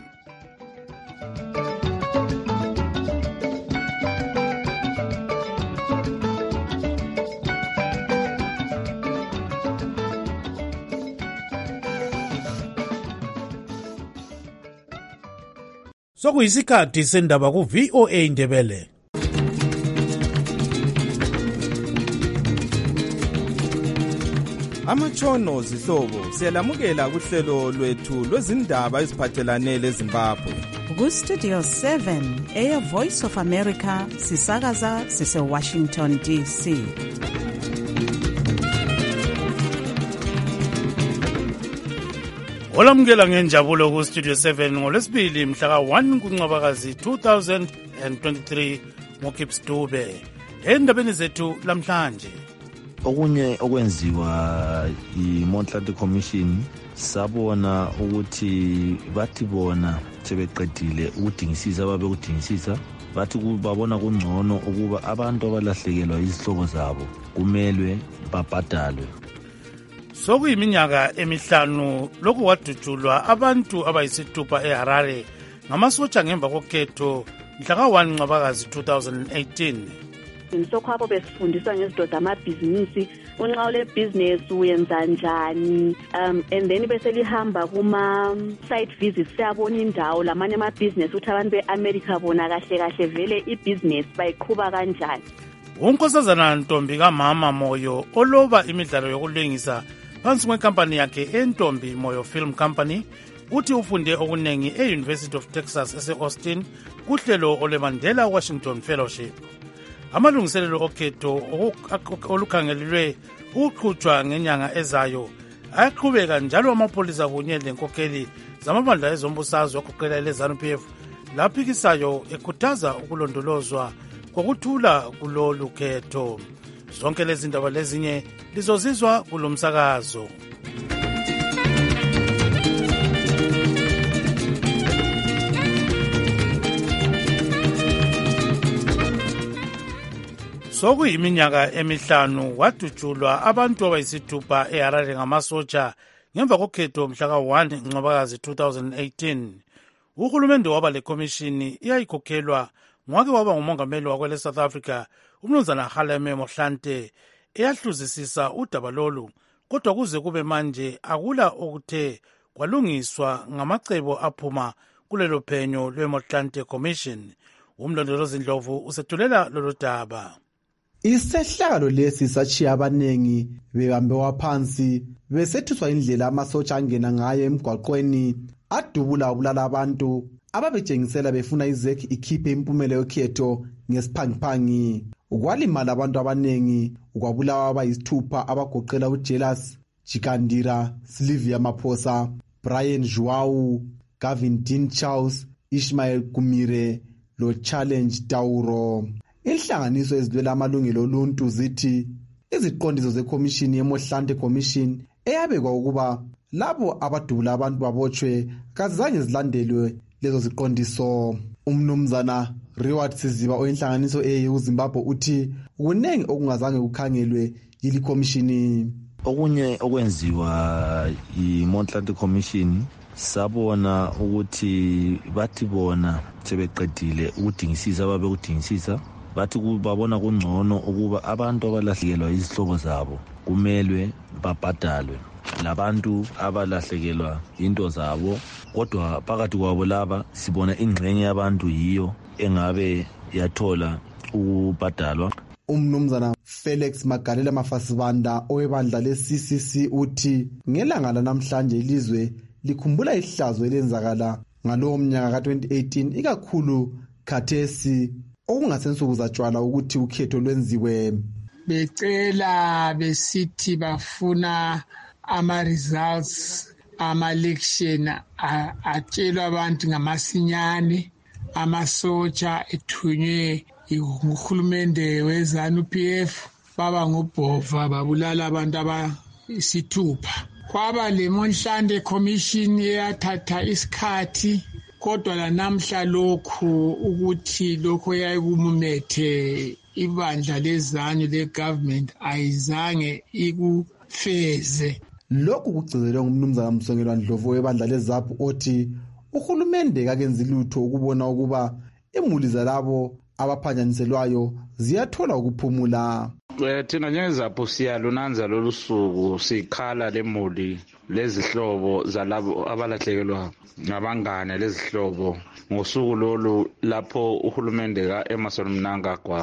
Sokuyisikhathi sendaba ku V O A Ndebele. Amatshono zihlobo siyalamukela kuhlelo lwethu lwezindaba eziphathelane leZimbabwe. Ku Studio seven eya Voice of America sisakaza sise Washington D C. Olamukela ngenjabulo ku Studio seven ngolwesibili mhla ka one kuNcwabakazi two thousand twenty-three ngoKips Dube. Endabeni zethu lamhlanje, okunye okwenziwa i-Montlantic Commission sabona ukuthi bathi bona sebeqedile ukudingisisa ababekudingisisa, bathi babona kungcono ukuba abantu abalahlekelwa izihlobo zabo kumelwe babhadalwe. Sokuyiminyaka emihlanu lokhu wadutshulwa abantu abayisithupha eHarare ngamasotsha ngemva kokhetho mhla ka one Ncwabakazi two thousand eighteen. Ngisokhwapho besifundiswa ngezidoda amabhizinisi, unxa le business uyenza njani, um and then bese lihamba kuma site visits siyabona indawo lamanye ama business uthi abantu beAmerica bona kahle kahle vele ibusiness bayiqhuba kanjani. Unkosazana Ntombi kaMama Moyo oloba imidlalo yokulungisa phansi kwekampani yakhe eNtombi Moyo Film Company uthi ufunde okunengi e-University of Texas ese-Austin kuhlelo olweMandela Washington Fellowship. Amalungiselelo okhetho olukhangelelwe ukuqhutshwa ngenyanga ezayo ayaqhubeka, njalo amapolisa kunye lenkokheli zamabandla ezombusazwe okuqela eleZANU-P F laphikisayo ekhuthaza ukulondolozwa kokuthula kulolu khetho. Zonke lezi ndaba lezinye lizozizwa kulomsakazo. Sokuyiminyaka emihlanu wadutshulwa abantu abayisithupha eHarare ngamasotsha ngemva kokhetho mhla ka one Ncwabakazi two thousand eighteen. Uhulumende waba lekomishini iyayikhokhelwa ngwake waba ngumongameli wakwele South Africa uMnumzana Kgalema Motlanthe eyahluzisisa udaba lolu, kodwa kuze kube manje akula okuthe kwalungiswa ngamacebo aphuma kulelo phenyo lweMotlanthe Commission. Umlondolozi Ndlovu usethulela lolu daba. Isehlakalo lesi sachiya abanengi bebambewa phansi besethuswa indlela amasotsha angena ngayo emgwaqweni adubula ubulala abantu ababetshengisela befuna izeki ikhiphe impumela yokhetho ngesiphangiphangi. Ukwalimala abantu abanengi, ukwabulawa abayisithupha abagoqela uJealous Chikandira, Sylvia Maphosa, Brian Joao, Gavin Dean Charles, Ishmael Kumire lo Challenge Tauro. Inhlanganiso ezilwela amalungelo oluntu zithi iziqondiso zekomishini yeMotlanthe Commission eyabekwa ukuba labo abadubula abantu babotshwe kazange zilandelwe lezo ziqondiso. Umnumzana Reward Siziba oyinhlanganiso eyeZimbabwe uthi kunengi okungazange kukhangelwe yili komishini. Okunye okwenziwa i-Montlantic Commission sabona ukuthi bathi bona sebeqedile ukudingisisa ababekudingisisa, bathi babona kungcono ukuba abantu abalahlekelwa izihlobo zabo kumelwe babhadalwe. Labantu abalahlekelwa into zabo, kodwa phakathi kwabo laba sibona ingxenye yabantu yiyo engabe yathola ukubhadalwa. Umnumzana Felix Magalela Mafasibanda owebandla le-C C C uthi ngelanga lanamhlanje ilizwe likhumbula ihlazo elenzakala ngalowo mnyaka ka twenty eighteen, ikakhulu khathesi okungasensuku zatshwala ukuthi ukhetho lwenziwe. Becela besithi bafuna ama-results ama-election atshelwa abantu ngamasinyane, amasotsha ethunywe nguhulumende we-ZANU-P F baba ngobhova babulala abantu abayisithupha. Kwaba le Monhlande commission eyathatha isikhathi, kodwa lanamhla lokhu ukuthi lokho yayikumumethe ibandla lezanu le-government ayizange ikufeze. Lokhu kugcizelwe ngumnumzana Msongelwa Ndlovu webandla leZAPU othi uhulumende kakenzi lutho ukubona ukuba imuli zalabo abaphanjaniselwayo ziyathola ukuphumula. Thina njengeZAPU siyalunanza lolu suku, sikhala lemuli lezihlobo zalabo abalahlekelwa ngabangane lezihlobo ngosuku lolu lapho uhulumende ka-Emmerson Mnangagwa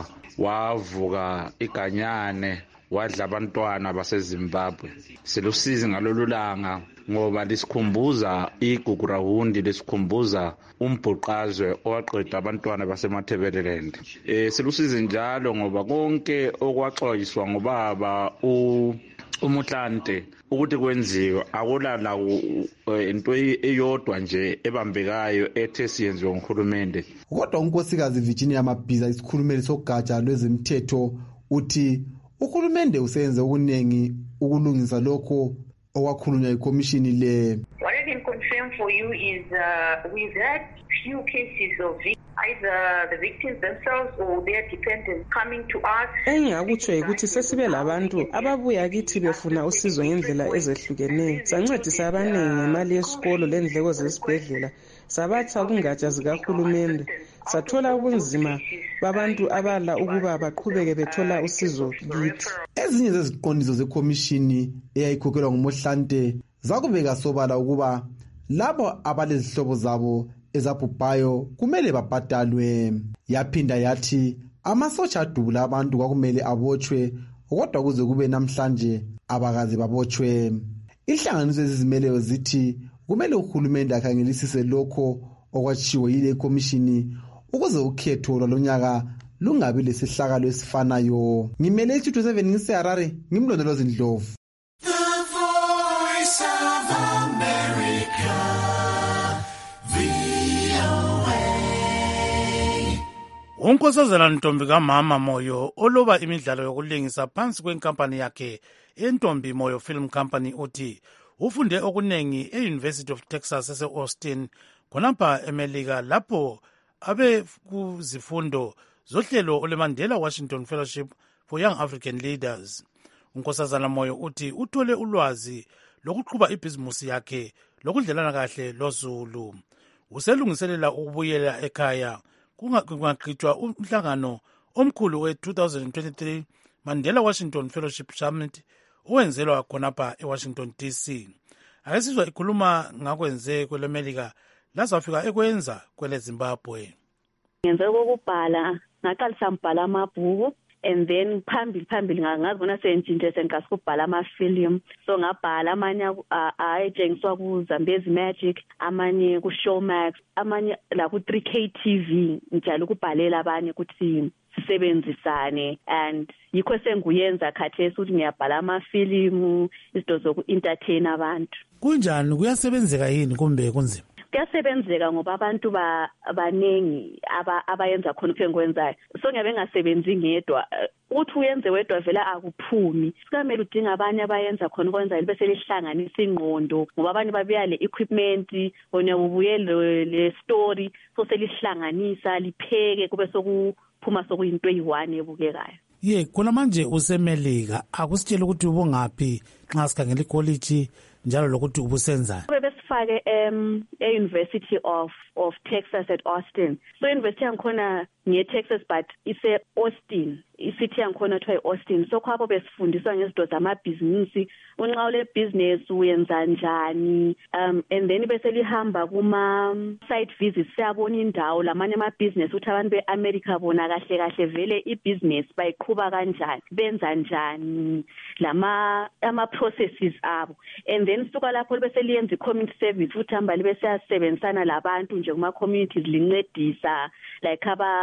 wavuka iganyane wadla abantwana baseZimbabwe. Silusizi ngalolu langa ngoba lisikhumbuza igugurahundi, lisikhumbuza umbhuqazwe owaqeda abantwana basemathebeleland. Eh silusizi njalo ngoba konke okwaxoyiswa ngobaba u uMuhlante ukuthi kwenziwe akulala into eyodwa nje ebambekayo ethe siyenziwe nguhulumende. Kodwa unkosikazi Virginia Mabhiza, isikhulumeli sogatsha lwezemthetho, uthi uhulumende usenze okuningi ukulungisa lokho okwakhulunywa ikomishini le. What I can confirm for you is uh, we've had few cases of either the victims themselves or their dependents coming to us. Engakutsho ukuthi sesibe labantu ababuya kithi befuna usizo ngendlela ezehlukeneyo. Sancedisa abaningi ngemali yesikolo lendleko zesibhedlela. Sabatha kungatsha zikahulumende. Sathola ubunzima babantu abala ukuba baqhubeke bethola usizo kithi. Ezinye zeziqondiso zekomishini eyayikhokhelwa nguMohlante zakubeka sobala ukuba labo abalezihlobo zabo ezabhubhayo kumele babhadalwe. Yaphinda yathi amasotsha adubula abantu kwakumele abotshwe, kodwa kuze kube namhlanje abakazi babotshwe. Inhlanganiso ezizimeleyo zithi kumele uhulumende akhangelisise lokho okwatshiwo yile komishini ukuze ukhetho lwalonyaka lungabi lesihlakalo esifanayo. Ngimele iStudio seven ngiseHarare, ngimlondolozi Ndlovu. Unkosazana Ntombi kaMama Moyo oloba imidlalo yokulingisa phansi kwenkampani yakhe eNtombi Moyo Film Company uthi ufunde okunengi e-University of Texas ese-Austin khonapha eMelika lapho abe kuzifundo zohlelo oleMandela Washington Fellowship for Young African Leaders. Unkosazana Moyo uthi uthole ulwazi lokuqhuba ibhizimusi yakhe lokudlelana kahle loZulu. Uselungiselela ukubuyela ekhaya kungaqhutshwa umhlangano omkhulu we-two thousand twenty-three Mandela Washington Fellowship Summit owenzelwa khonapha eWashington D C. Akesizwa ikhuluma ngakwenze kweleMelika lazafika ekwenza kwele Zimbabwe. Ngenze kokubhala, ngaqalisa mbhala amabhuku, and then phambili phambili ngazibona sentshintshe sengasikubhala amafilimu. So ngabhala amanye ayentshengiswa ku Zambezi Magic, amanye ku Showmax, amanye la ku three K T V, njalo ukubhalela abanye ukuthi sisebenzisane, and yikho senguyenza khathesi ukuthi ngiyabhala amafilimu, izinto zoku-entertain abantu. Kunjani, kuyasebenzeka yini kumbe kunzima? Kuyasebenzeka ngoba abantu abanengi abayenza khona ukwenzayo. So ngiyabe ngasebenzi ngedwa. Uthi uyenze wedwa vela akuphumi. Sikamele udinga abanye abayenza khona ukwenzayo bese lihlanganisa ingqondo ngoba abanye babuya le equipment, bona ubuye le story, so selihlanganisa lipheke kube sokuphuma sokuyinto eyi-one ebukekayo. Ye, khona manje useMelika, akusitshela ukuthi ubungaphi nxa sikhangela icollege njalo lokuthi ubusenzani? Besifake em e-University of of Texas at Austin. So university yangikhona ngiye-Texas but ise-Austin. Isithi yangikhona kuthiwa i-Austin. So khapho besifundiswa ngezinto zamabhizinisi, unxa ule business uyenza njani, um and then bese lihamba kuma site visits siyabona indawo lamanye ama-business ukuthi abantu be-America bona kahle kahle vele i-business bayiqhuba kanjani, benza njani, lama ama-processes abo. And then suka lapho bese liyenza i-community service futhi hamba libe siyasebenzisana labantu nje kuma-communities lincedisa like aba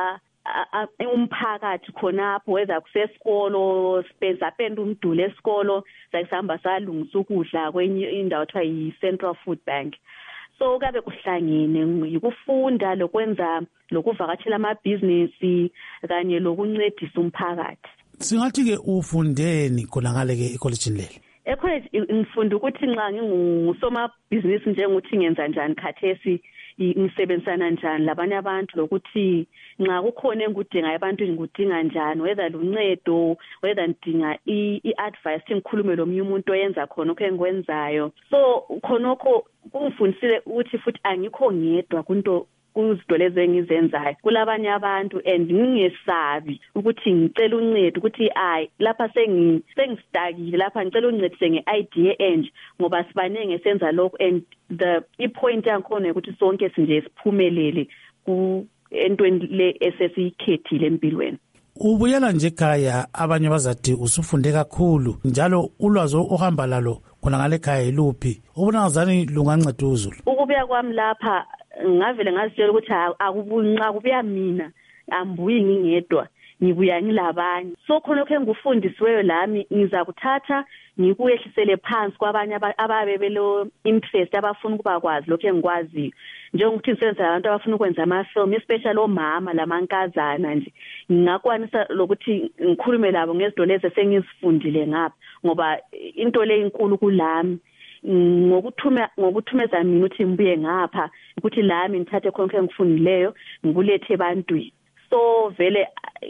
umphakathi khonapho whether kusesikolo sapenda umduli esikolo sayisihamba salungisa ukudla kwenye indawo kuthiwa yi-Central Food Bank. So kabe kuhlangene yikufunda lokwenza lokuvakatshela amabhizinisi kanye lokuncedisa umphakathi. Singathi ke ufundeni khona ngale ke ekolejini leli? Ecollege ngifunda ukuthi nxa ngingusomabhizinisi njengokuthi ngenza njani khathesi ngisebenzisana njani labanye abantu lokuthi nxa kukhona engudinga abantu ngikudinga njani whether luncedo whether ngidinga i-advice ngikhulume lo umuntu oyenza khona okho engikwenzayo. So khonokho kungifundisile ukuthi futhi angikho ngedwa kunto kuzinto lezi engizenzayo kulabanye abantu and ngingesabi ukuthi ngicela uncedo ukuthi ayi lapha sengi sengistakile lapha ngicela uncedo nge-idea enje ngoba sibanenge senza lokho and the ipoint yankhona ukuthi sonke sinje siphumelele ku entweni le esesikhethile empilweni. Ubuyela nje ekhaya abanye bazathi usufunde kakhulu njalo ulwazi ohamba lalo khona ngale ekhaya iluphi ubona ngazani lunganceda uzulu? Ukubuya kwami lapha ngavele ngazitshela ukuthi akubunqa kubuya mina ambuyi ngingedwa ngibuya ngilabanye. So khona lokho engufundisiweyo lami ngiza kuthatha ngikuyehlisele phansi kwabanye ababe belo interest abafuna ukuba kwazi lokho engikwaziyo njengokuthi ngisebenza abantu abafuna ukwenza ama-film especially omama lamankazana nje ngingakwanisa lokuthi ngikhulume labo ngezinto lezi esengizifundile ngapha ngoba into le inkulu kulami ngokuthuma ngokuthumeza mina ukuthi ngibuye ngapha ukuthi lami ngithathe konke engifundileyo ngikulethe ebantwini. So vele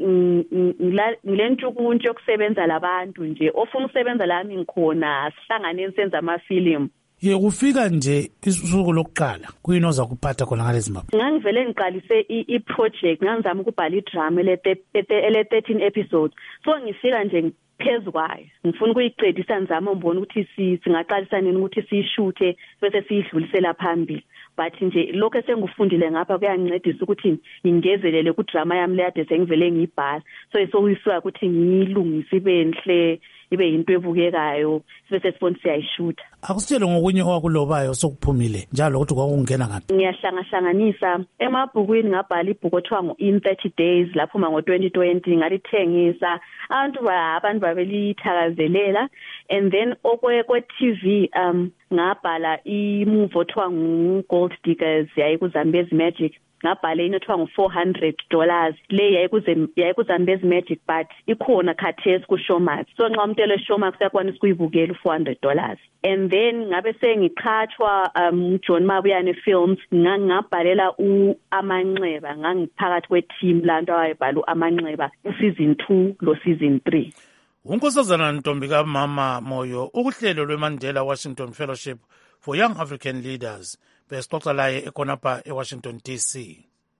ngilentshukuntshu yokusebenza labantu nje ofuna ukusebenza lami ngikhona sihlanganeni senza amafilimu. Ye kufika nje isuku lokuqala kuyini oza kuphatha khona ngale Zimbabwe? Ngangivele ngiqalise i-project ngangizama ukubhala i-drama ele thirteen episodes. So ngifika nje phezu kwayo ngifuna ukuyicedisa ngizama umbona ukuthi singaqalisa nini ukuthi siyishuthe bese siyidlulisela phambili. But nje lokho esengifundile ngapha kuyangincedisa ukuthi ngingezelele ku drama yami leyade sengivele ngiyibhala. So isokuyiswa ukuthi ngiyilungise ibe enhle ibe into ebukekayo bese sifona siyayishuta. Akusitshele ngokunye owakulobayo sokuphumile njalo ukuthi kwakungena ngaphi? Ngiyahlangahlanganisa emabhukwini ngabhala ibhuku othiwa ngo-In thirty days laphuma ngo-twenty twenty ngalithengisa abantu abantu babelithakazelela and then okwe-T V um ngabhala i-movie othiwa ngu-Gold Diggers yayi kuZambezi Magic ngabhala inothiwa ngu-four hundred dollars le yayi kuZambezi Magic but ikhona khathesi ku-Showmax. So nxa umuntu ele Showmax yakwanisa ukuyibukela u-four hundred dollars. And then ngabe sengiqhatshwa um John Mabuyane Films ngangabhalela uAmanxeba ngangiphakathi kwe-team lanto awayebhala uAmanxeba season two lo season three. Unkosazana Ntombi kaMama Moyo ukuhlelo lweMandela Washington Fellowship for Young African Leaders besixoxa laye ekhonapha eWashington D C.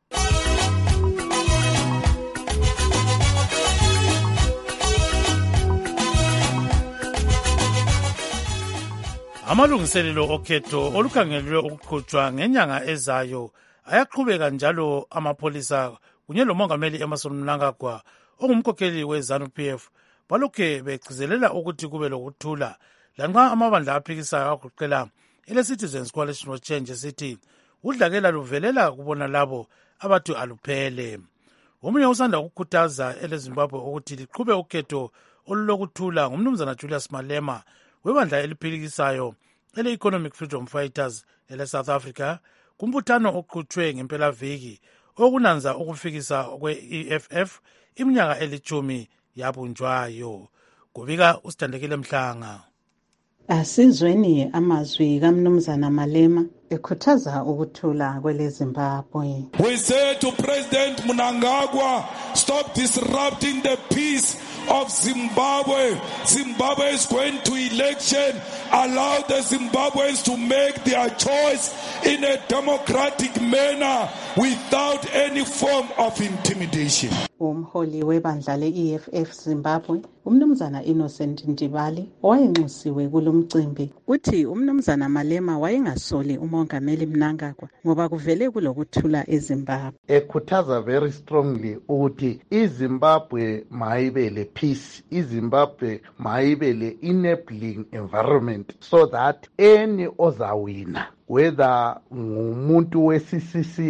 Amalungiselelo okhetho olukhangelelwe ukuqhutshwa ngenyanga ezayo ayaqhubeka njalo amapholisa kunye lomongameli Emmerson Mnangagwa ongumkhokheli weZANU-P F balokhe begcizelela ukuthi kube lokuthula lanxa amabandla aphikisayo agoqela ele-Citizens Coalition for Change sithi udlakela luvelela kubona labo abathi aluphele. Omunye usanda ukukhuthaza eleZimbabwe ukuthi liqhube ukhetho olulokuthula ngumnumzana Julius Malema webandla eliphikisayo ele-Economic Freedom Fighters ele-South Africa kumbuthano oqhutshwe ngempelaviki okunanza ukufikisa kwe-E F F iminyaka elithumi yabunjwayo. Kubika usithandekile Mhlanga. Asizweni amazwi kaMnumzana Malema ekhuthaza ukuthula kweleZimbabwe. We say to President Mnangagwa, stop disrupting the peace of Zimbabwe. Zimbabwe is going to election. Allow the Zimbabweans to make their choice in a democratic manner without any form of intimidation. Umholi webandla le-E F F Zimbabwe, umnumzana Innocent Ndibali, owayenxusiwe kulomcimbi, uthi umnumzana Malema wayengasoli umongameli Mnangagwa ngoba kuvele kulokuthula eZimbabwe. Ekhuthaza very strongly ukuthi iZimbabwe mayibe le peace, iZimbabwe mayibe le enabling environment so that any ozawina whether ngumuntu we-C C C,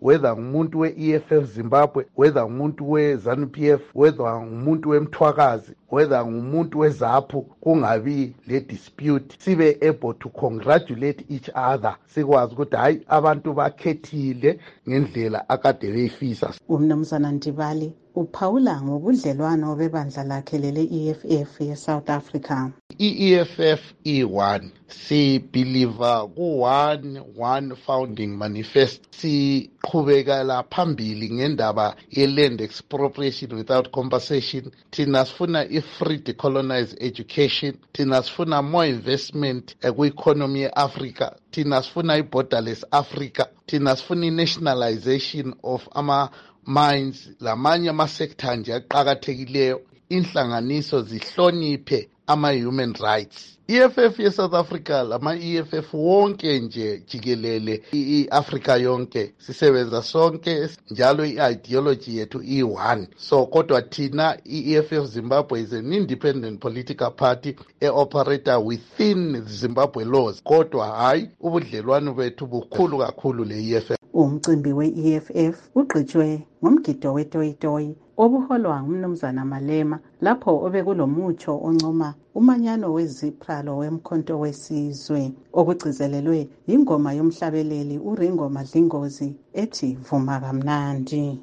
whether ngumuntu we-E F F Zimbabwe, whether ngumuntu we-ZANU P F, whether ngumuntu wemthwakazi, whether ngumuntu weZAPU, kungabi le dispute, sibe able to congratulate each other, sikwazi ukuthi hayi abantu bakhethile ngendlela akade beyifisa. Umnumzana Ndibali uphawula ngobudlelwano bebandla lakhe lele E F F ye-South Africa. I-E F F i-one sibhiliva ku-one one founding manifest, siqhubekela phambili ngendaba ye-land expropriation without compensation. Thina sifuna i-free decolonized education, thina sifuna more investment kwi-economy ye-Africa, thina sifuna i-borderless Africa, thina sifuna i-nationalization of ama mines lamanye ama-sector nje aqakathekileyo, inhlanganiso zihloniphe ama-human rights. I F F ye-South Africa lama-E F F wonke nje jikelele i-Africa yonke sisebenza sonke, njalo i-ideology yethu i-one. So kodwa thina i-E F F Zimbabwe is an independent political party e-operator within Zimbabwe laws, kodwa hayi ubudlelwano bethu bukhulu kakhulu le-E F F. Umcimbi we-E F F ugqitshwe ngomgido wetoyitoyi obuholwa ngumnumzana Malema lapho obekulomutsho oncoma umanyano wezipralo wemkhonto wesizwe okugcizelelwe ingoma yomhlabeleli uRingo Madlingozi ethi vuma kamnandi.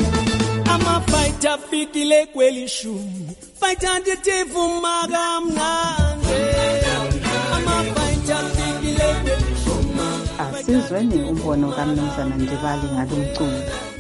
Amafighter fikile kwelishumi fighter ndithi vuma kamnandi. Amafighter fikile kwelishumi. Asizweni umbono kaMnumzana Ndibali ngalomculo.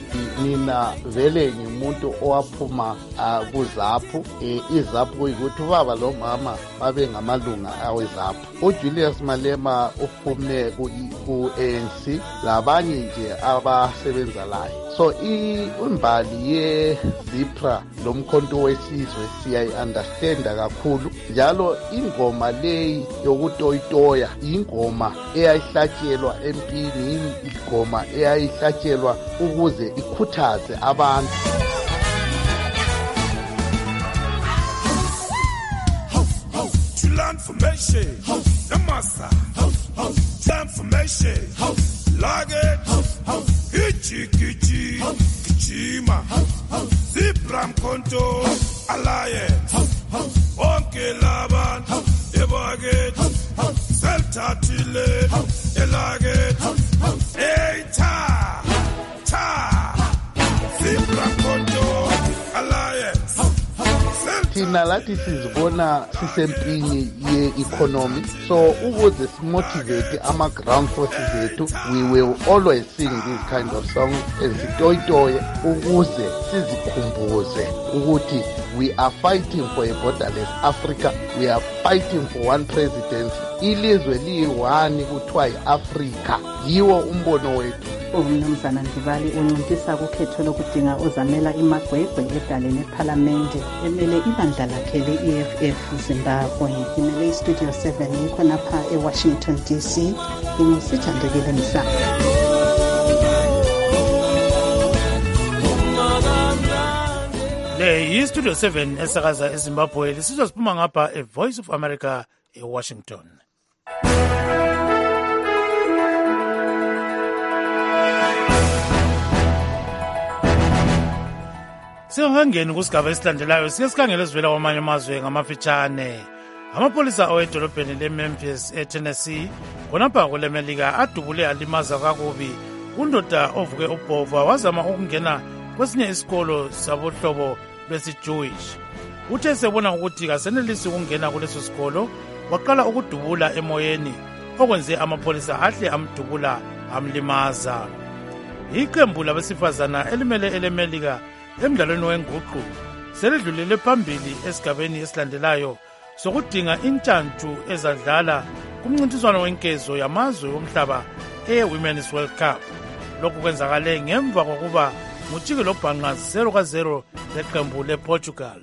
Mina vele ngimuntu owaphuma kuZAPU. iZAPU kuyikuthi ubaba lo mama babe ngamalunga aweZAPU. uJulius Malema uphume ku-A N C labanye nje abasebenza layo. So imbali ye-Zipra lomkhonto wesizwe siyayi-understanda kakhulu, njalo ingoma leyi yokutoyitoya ingoma eyayihlatshelwa empini, ingoma eyayihlatshelwa ukuze ikhuthaze abantu. Transformation, the massa, transformation, lage, ichi kichi, kichima, Zipra mkonto, alliance, onke laban, ebaget, seltatile, elaget, hey ta, ta, Zipra mkonto, alliance. Thina lathi sizibona sisempini ye-economy, so ukuze simotivate ama-ground forces ethu, we will always sing this kind of song ezitoyitoye ukuze sizikhumbuze ukuthi we are fighting for a borderless Africa, we are fighting for one presidency. Ilizwe liyi-one kuthiwa yi-Africa, yiwo umbono wethu. Umnumzana Ndibali unciphisa kukhetho lokudinga ozamela imagwegwe edale lephalamende emele ibandla lakhe le-E F F Zimbabwe. Imele iStudio seven ikhonapha eWashington D C. Ingusithandekile Mhlanga. Le yiStudio seven esakaza eZimbabwe, lisizwa siphuma ngapha eVoice of America eWashington. Singangeni kusigaba esilandelayo sike sikhangele sivela kwamanye amazwe ngamafitshane. Amapolisa awedolobheni leMemphis eTennessee khonapha kwelemelika adubule alimaza kakubi undoda ovuke ubhova wazama ukungena kwesinye isikolo sabohlobo lwesi-Jewish. Uthe sebona ukuthi kasenelisi ukungena kuleso sikolo waqala ukudubula emoyeni okwenze amapolisa ahle amdubula amlimaza. Iqembu labesifazana elimele elemelika emdlalweni wenguqu selidlulele phambili esigabeni esilandelayo sokudinga intshantshu ezadlala kumncintiswano wenkezo yamazwe omhlaba e-Women's World Cup. Lokhu kwenzakale ngemva kokuba ngujike lobhanqa zero ka zero leqembu lePortugal.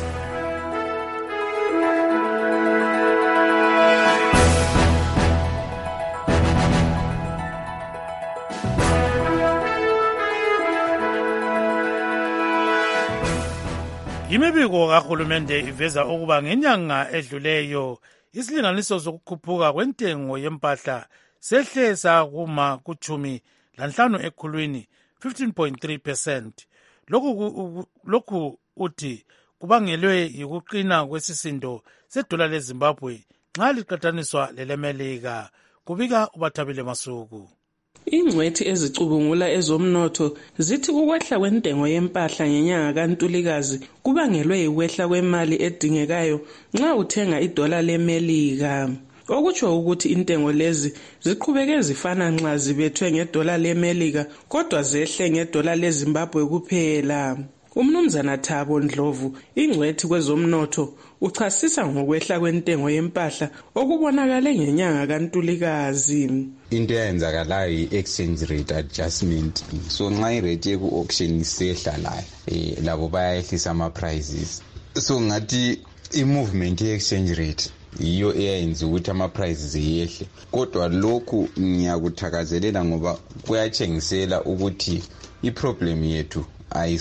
Imibiko kahulumende iveza ukuba ngenyanga edluleyo isilinganiso sokukhuphuka kwentengo yempahla sehle sakuma kuchumi lanhlanu ekhulwini fifteen point three percent. Lokhu lokhu uthi kubangelwe yikuqina kwesisindo sedola leZimbabwe nxa liqathaniswa lelemelika. Kubika uBathabile Masuku. Ingcwethi ezicubungula ezomnotho zithi ukwehla kwentengo yempahla ngenyanga kaNtulikazi kubangelwe yikwehla kwemali edingekayo nxa uthenga idola lemelika. Okutsho ukuthi intengo lezi ziqhubeke zifana nxa zibethwe ngedola lemelika kodwa zehle ngedola leZimbabwe kuphela. Umnumzana Thabo Ndlovu, ingcwethi kwezomnotho, uchasisa ngokwehla kwentengo yempahla okubonakale ngenyanga kaNtulikazi. Into eyenzakalayo i-exchange rate adjustment. So nxa irate yeku-auction isehla layo eh, labo bayayehlisa ama-prices. So ngathi i-movement ye-exchange rate iyo eyayenza ukuthi ama-prices yehle. Kodwa lokhu ngiyakuthakazelela ngoba kuyatshengisela ukuthi i-problem yethu I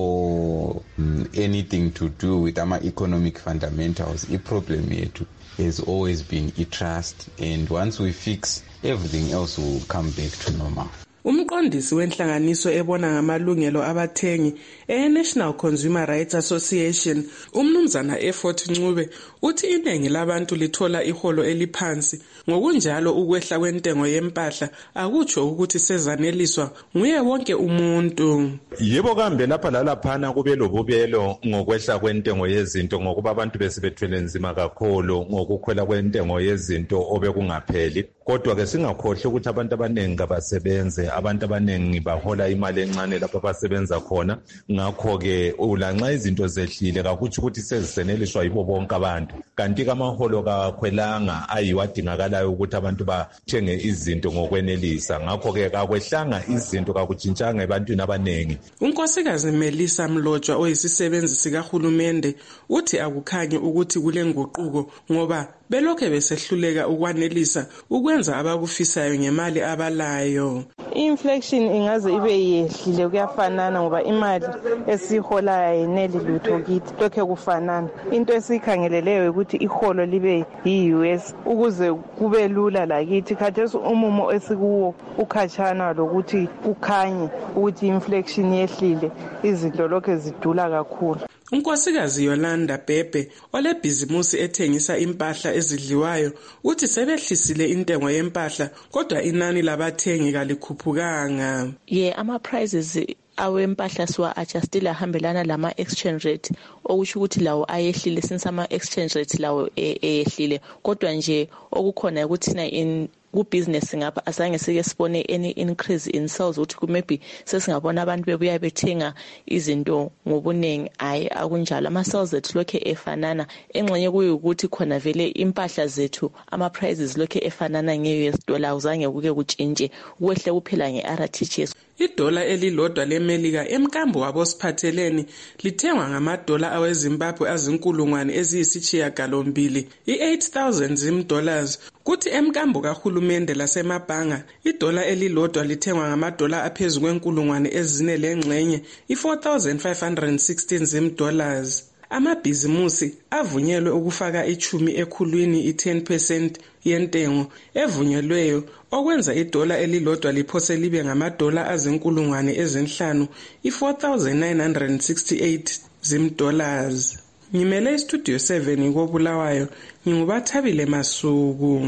saw um, anything to do with our economic fundamentals. The problem yethu has always been a trust, and once we fix, everything else will come back to normal. Umqondisi wenhlanganiso ebona ngamalungelo abathengi e-National Consumer Rights Association, umnumzana Effort Ncube, uthi iningi labantu lithola iholo eliphansi. Ngokunjalo ukwehla kwentengo yempahla akutsho ukuthi sezaneliswa nguye wonke umuntu. Yebo kambe lapha lalaphana kube lobubelo ngokwehla kwentengo yezinto ngokuba abantu besebethwele nzima kakhulu ngokukhwela kwentengo yezinto obekungapheli. Kodwa ke singakhohle ukuthi abantu abaningi kabasebenze, abantu abaningi bahola imali encane lapho abasebenza khona. Ngakho ke ulanxa izinto zehlile kakuthi ukuthi seziseneliswa yibo bonke abantu. Kanti kamaholo kakhwelanga ayiwadingakalayo ukuthi abantu bathenge izinto ngokwenelisa. Ngakho ke kakwehlanga izinto kakutshintshanga ebantwini abaningi. Unkosikazi Melissa Mlotshwa oyisisebenzi sikahulumende uthi akukhanyi ukuthi kule nguquko ngoba belokhe besehluleka ukwanelisa ukwenza abakufisayo ngemali abalayo. Inflation ingaze ibe yehlile kuyafanana ngoba imali esiholayo ayineli lutho kithi lokho kufanana. Into esikhangeleleyo ukuthi iholo libe yi-U S ukuze kube lula lakithi. Khathesi umumo esikuwo ukhatshana lokuthi kukhanye ukuthi inflation yehlile, izinto lokho zidula kakhulu. Unkosikazi Yolanda Bhebhe olebhizimusi ethengisa impahla ezidliwayo uthi sebehlisile intengo yempahla kodwa inani labathengi kalikhuphukanga. Ye ama prices awempahla siwa adjustile ahambelana lama exchange rate okusho ukuthi lawo ayehlile since ama exchange rate lawo eyehlile kodwa nje okukhona ukuthi na in ku business ngapha asange sike sibone any increase in sales ukuthi maybe sesingabona abantu bebuya bethenga izinto ngobunengi. Ayi akunjalo, ama sales ethu lokho efanana. Engxenye kuyukuthi khona vele impahla zethu ama prices lokho efanana nge-U S dollar uzange kuke kutshintshe kwehle kuphela nge-R T G S. Idola elilodwa lemelika emkambo wabosiphatheleni lithengwa ngamadola aweZimbabwe azinkulungwane eziyisishiyagalombili i-eight thousand zim dollars. Kuthi emkambo kahulumende lasemabhanga idola elilodwa lithengwa ngamadola aphezu kwenkulungwane ezine lengxenye i-four thousand five hundred sixteen zim dollars. Amabhizimusi avunyelwe ukufaka ichumi ekhulwini i-ten percent yentengo evunyelweyo okwenza idola elilodwa liphose libe ngamadola azinkulungwane ezinhlanu i-four thousand nine hundred sixty-eight zim dollars. Ngimele istudio seven koBulawayo, nginguBathabile Masuku.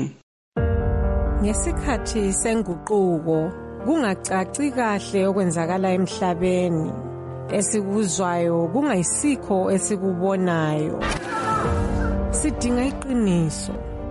Ngesikhathi senguquko kungacaci kahle okwenzakala emhlabeni. Esikuzwayo kungayisikho esikubonayo. Sidinga iqiniso.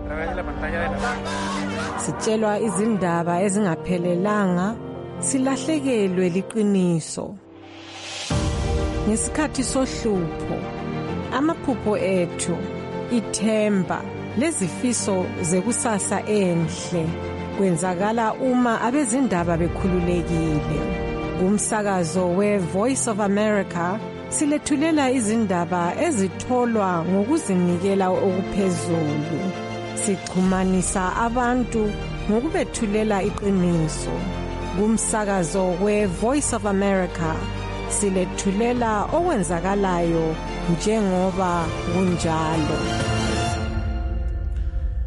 Sitshelwa izindaba ezingaphelelanga, silahlekelwe liqiniso. Ngesikhathi sohlupho, amaphupho ethu, ithemba, lezifiso zekusasa enhle kwenzakala uma abezindaba bekhululekile. Kumsakazo we-Voice of America silethulela izindaba ezitholwa ngokuzinikela okuphezulu. Sichumanisa abantu ngokubethulela iqiniso. Kumsakazo we-Voice of America silethulela okwenzakalayo njengoba kunjalo.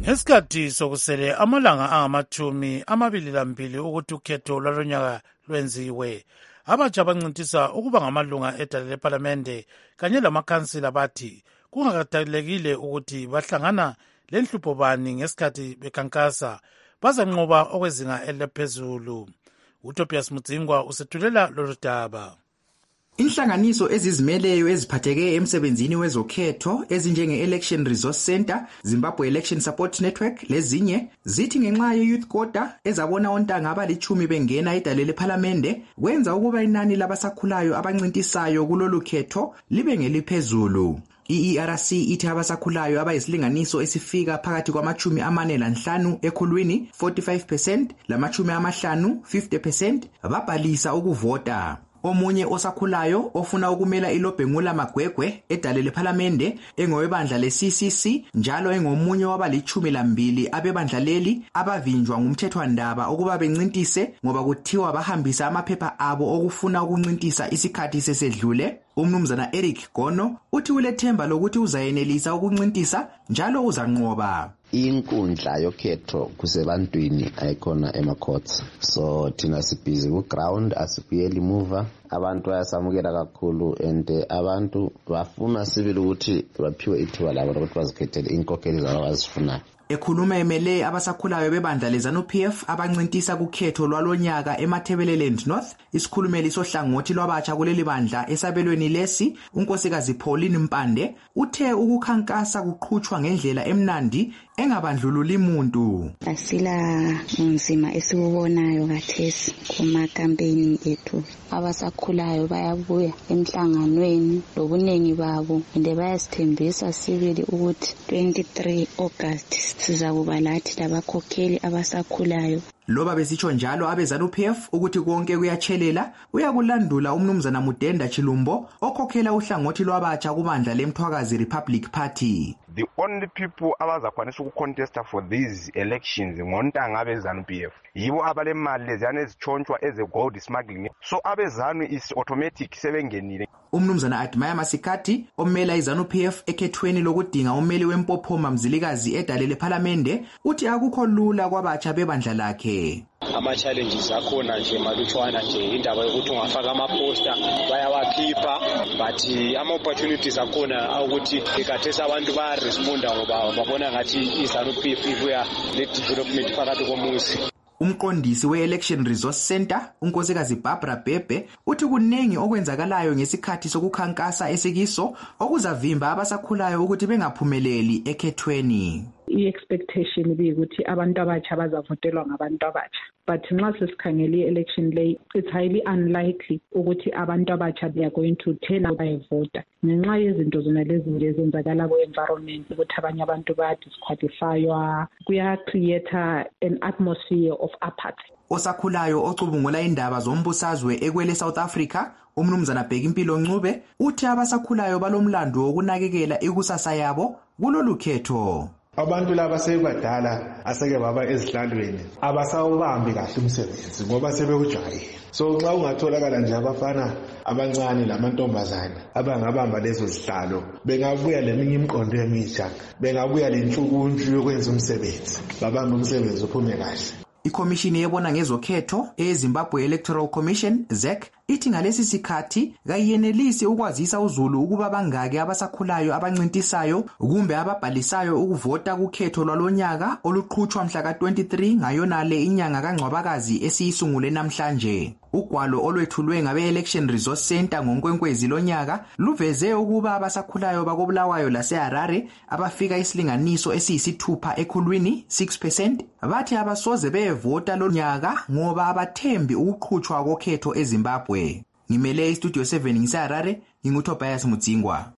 Ngesikhathi sokusele amalanga angamathumi amabili lambili ukuthi ukhetho lwalonyaka lwenziwe, abatsha bancintisa ukuba ngamalunga edale lephalamende kanye lamakhansila bathi kungakhathalekile ukuthi bahlangana lenhlupho bani ngesikhathi bekhankasa, bazanqoba okwezinga eliphezulu. uTobias Mudzingwa usethulela lolu daba. Inhlanganiso ezizimeleyo eziphatheke emsebenzini wezokhetho ezinjenge-Election Resource Center, Zimbabwe Election Support Network lezinye zithi ngenxa ye-youth quota ezabona ontanga abalichumi bengena edale lephalamende kwenza ukuba inani labasakhulayo abancintisayo kulolu khetho libe ngeliphezulu. I-E R C ithi abasakhulayo abayisilinganiso esifika phakathi kwamachumi amane lanhlanu ekhulwini forty-five percent lamachumi amahlanu fifty percent babhalisa ukuvota. Omunye osakhulayo ofuna ukumela iLobhengula Magwegwe edale lephalamende engowebandla le-C C C njalo engomunye wabalichumi lambili abebandla leli abavinjwa ngumthethwandaba ukuba bencintise ngoba kuthiwa bahambisa amaphepha abo okufuna ukuncintisa isikhathi sesedlule. Umnumzana Eric Gono uthi ulethemba lokuthi uzayenelisa ukuncintisa njalo uzanqoba. Inkundla yokhetho kusebantwini ayikhona ema-courts, so thina sibhizi ku-ground asibuyeli muva. Abantu bayasamukela kakhulu and abantu bafuna sibili ukuthi baphiwe ithuba labo lokuthi bazikhethele inkokheli zabo abazifunayo. Ekhuluma emele abasakhulayo bebandla leZANU-P F abancintisa kukhetho lwalonyaka eMathebeleland North, isikhulumeli sohlangothi lwabatsha kuleli bandla esabelweni lesi, unkosikazi Pauline Mpande uthe ukukhankasa kuqhutshwa ngendlela emnandi engabandlululi muntu. Asila nzima esikubonayo kathesi kuma campaign ethu. Abasakhulayo bayabuya emhlanganweni lobuningi babo ende bayasithembisa sibili ukuthi twenty-three August sizakuba lathi labakhokheli abasakhulayo. Loba besitsho njalo abeZANU-P F ukuthi konke kuyatshelela, uyakulandula umnumzana Mudenda Chilumbo okhokhela uhlangothi lwabatsha kubandla leMthwakazi Republic Party. The only people abazakwanisa ukucontesta for these elections ngontanga abeZANU-P F yibo abalemali leziyana ezichontshwa eze gold smuggling, so abeZANU is automatic sebengenile. Umnumzana Admaya Masikati omela iZANU-P F ekhethweni lokudinga ummeli wempophoma Mzilikazi edale lephalamende uthi akukho lula kwabatsha bebandla lakhe. Ama challenges akhona nje malutshwana nje indaba yokuthi ungafaka ama poster bayawakhipha, but ama opportunities akhona ukuthi ikathesa abantu baya responda ngoba babona ngathi iZANU-P F ibuya le development phakathi komuzi. Umqondisi we-Election Resource Center, unkosikazi Barbara Bebe, uthi kunengi okwenzakalayo ngesikhathi sokukhankasa esikiso okuzavimba abasakhulayo ukuthi bengaphumeleli ekhethweni. I-expectation bikuthi abantu abatsha bazavotelwa ngabantu abatsha, but nxa sesikhangele i-election lay it's highly unlikely ukuthi abantu abatsha they are going to turn out bayevota ngenxa yezinto zona lezi nje ezenzakala ku-environment ukuthi abanye abantu bayadisqualifywa, kuya-create an atmosphere of apathy. Osakhulayo ocubungula indaba zombusazwe ekwele South Africa, umnumzana Bhekimpilo Ncube uthi abasakhulayo balomlando wokunakekela ikusasa yabo kulolu khetho. Abantu laba sebadala aseke baba ezihlalweni abasawubambi kahle umsebenzi ngoba sebewujwayele. So nxa ungatholakala nje abafana abancane lamantombazana abangabamba lezo zihlalo bengabuya leminye imiqondo emisha, bengabuya lenhlukuntshu yokwenza umsebenzi, babamba umsebenzi uphume kahle. Ikomishini yebona ngezokhetho eZimbabwe Electoral Commission Z E C ithi ngalesi sikhathi kayenelisi ukwazisa uZulu ukuba bangaki abasakhulayo abancintisayo kumbe ababhalisayo ukuvota kukhetho lwalonyaka oluqhutshwa mhla ka twenty-three ngayonale inyanga kaNgcwabakazi esiyisungule namhlanje. Ugwalo olwethulwe ngabe-Election Resource Center ngoNkwenkwezi lonyaka luveze ukuba abasakhulayo bakobulawayo laseHarare abafika isilinganiso esiyisithupha ekhulwini six percent bathi abasoze beyevota lonyaka ngoba abathembi ukuqhutshwa kokhetho eZimbabwe. Ngimele iStudio seven ngiseHarare, nginguTobias Mudzingwa.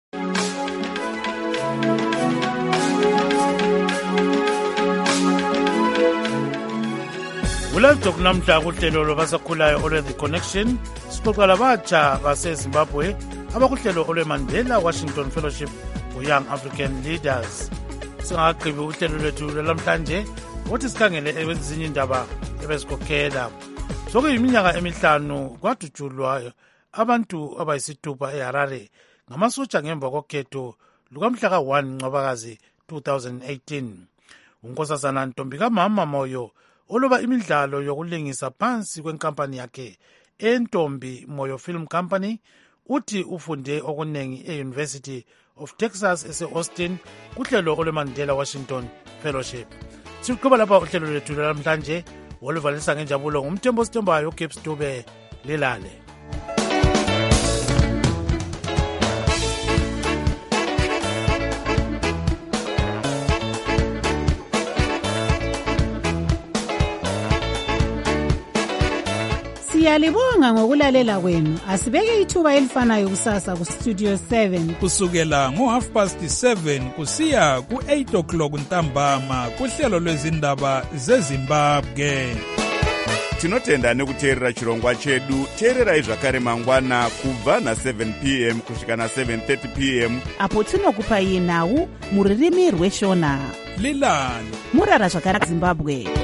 Ulalto kunamhla kuhlelo lobasakhulayo olwe The Connection sixoxa labatsha baseZimbabwe abakuhlelo olweMandela Washington Fellowship for Young African Leaders. Singaqhibi uhlelo lwethu lamhlanje ukuthi sikhangele ezinye indaba ebezikhokhela. Sokuyiminyaka emihlanu kwadutshulwa abantu abayisithupha eHarare ngamasotsha ngemva kokhetho lukamhla ka one Ncwabakazi two thousand eighteen. unkosazana Ntombi kaMama Moyo oloba imidlalo yokulingisa phansi kwenkampani yakhe eNtombi Moyo Film Company uthi ufunde okunengi e-University of Texas ese-Austin kuhlelo olweMandela Washington Fellowship. Siqhuba lapha uhlelo lwethu namhlanje oluvalisa ngenjabulo ngumthembo sitembayo uGibbs Dube lelale. Siyalibonga ngokulalela kwenu. Asibeke ithuba elifanayo kusasa ku Studio seven kusukela ngo half past seven kusiya ku eight o'clock ntambama kuhlelo lwezindaba zeZimbabwe. Tinotenda nekuteerera chirongwa chedu. Teererai zvakare mangwana kubva na seven p m kusvika na seven thirty p m apo tinokupai nhau muririmi rweshona. Lilani murara zvakanaka Zimbabwe.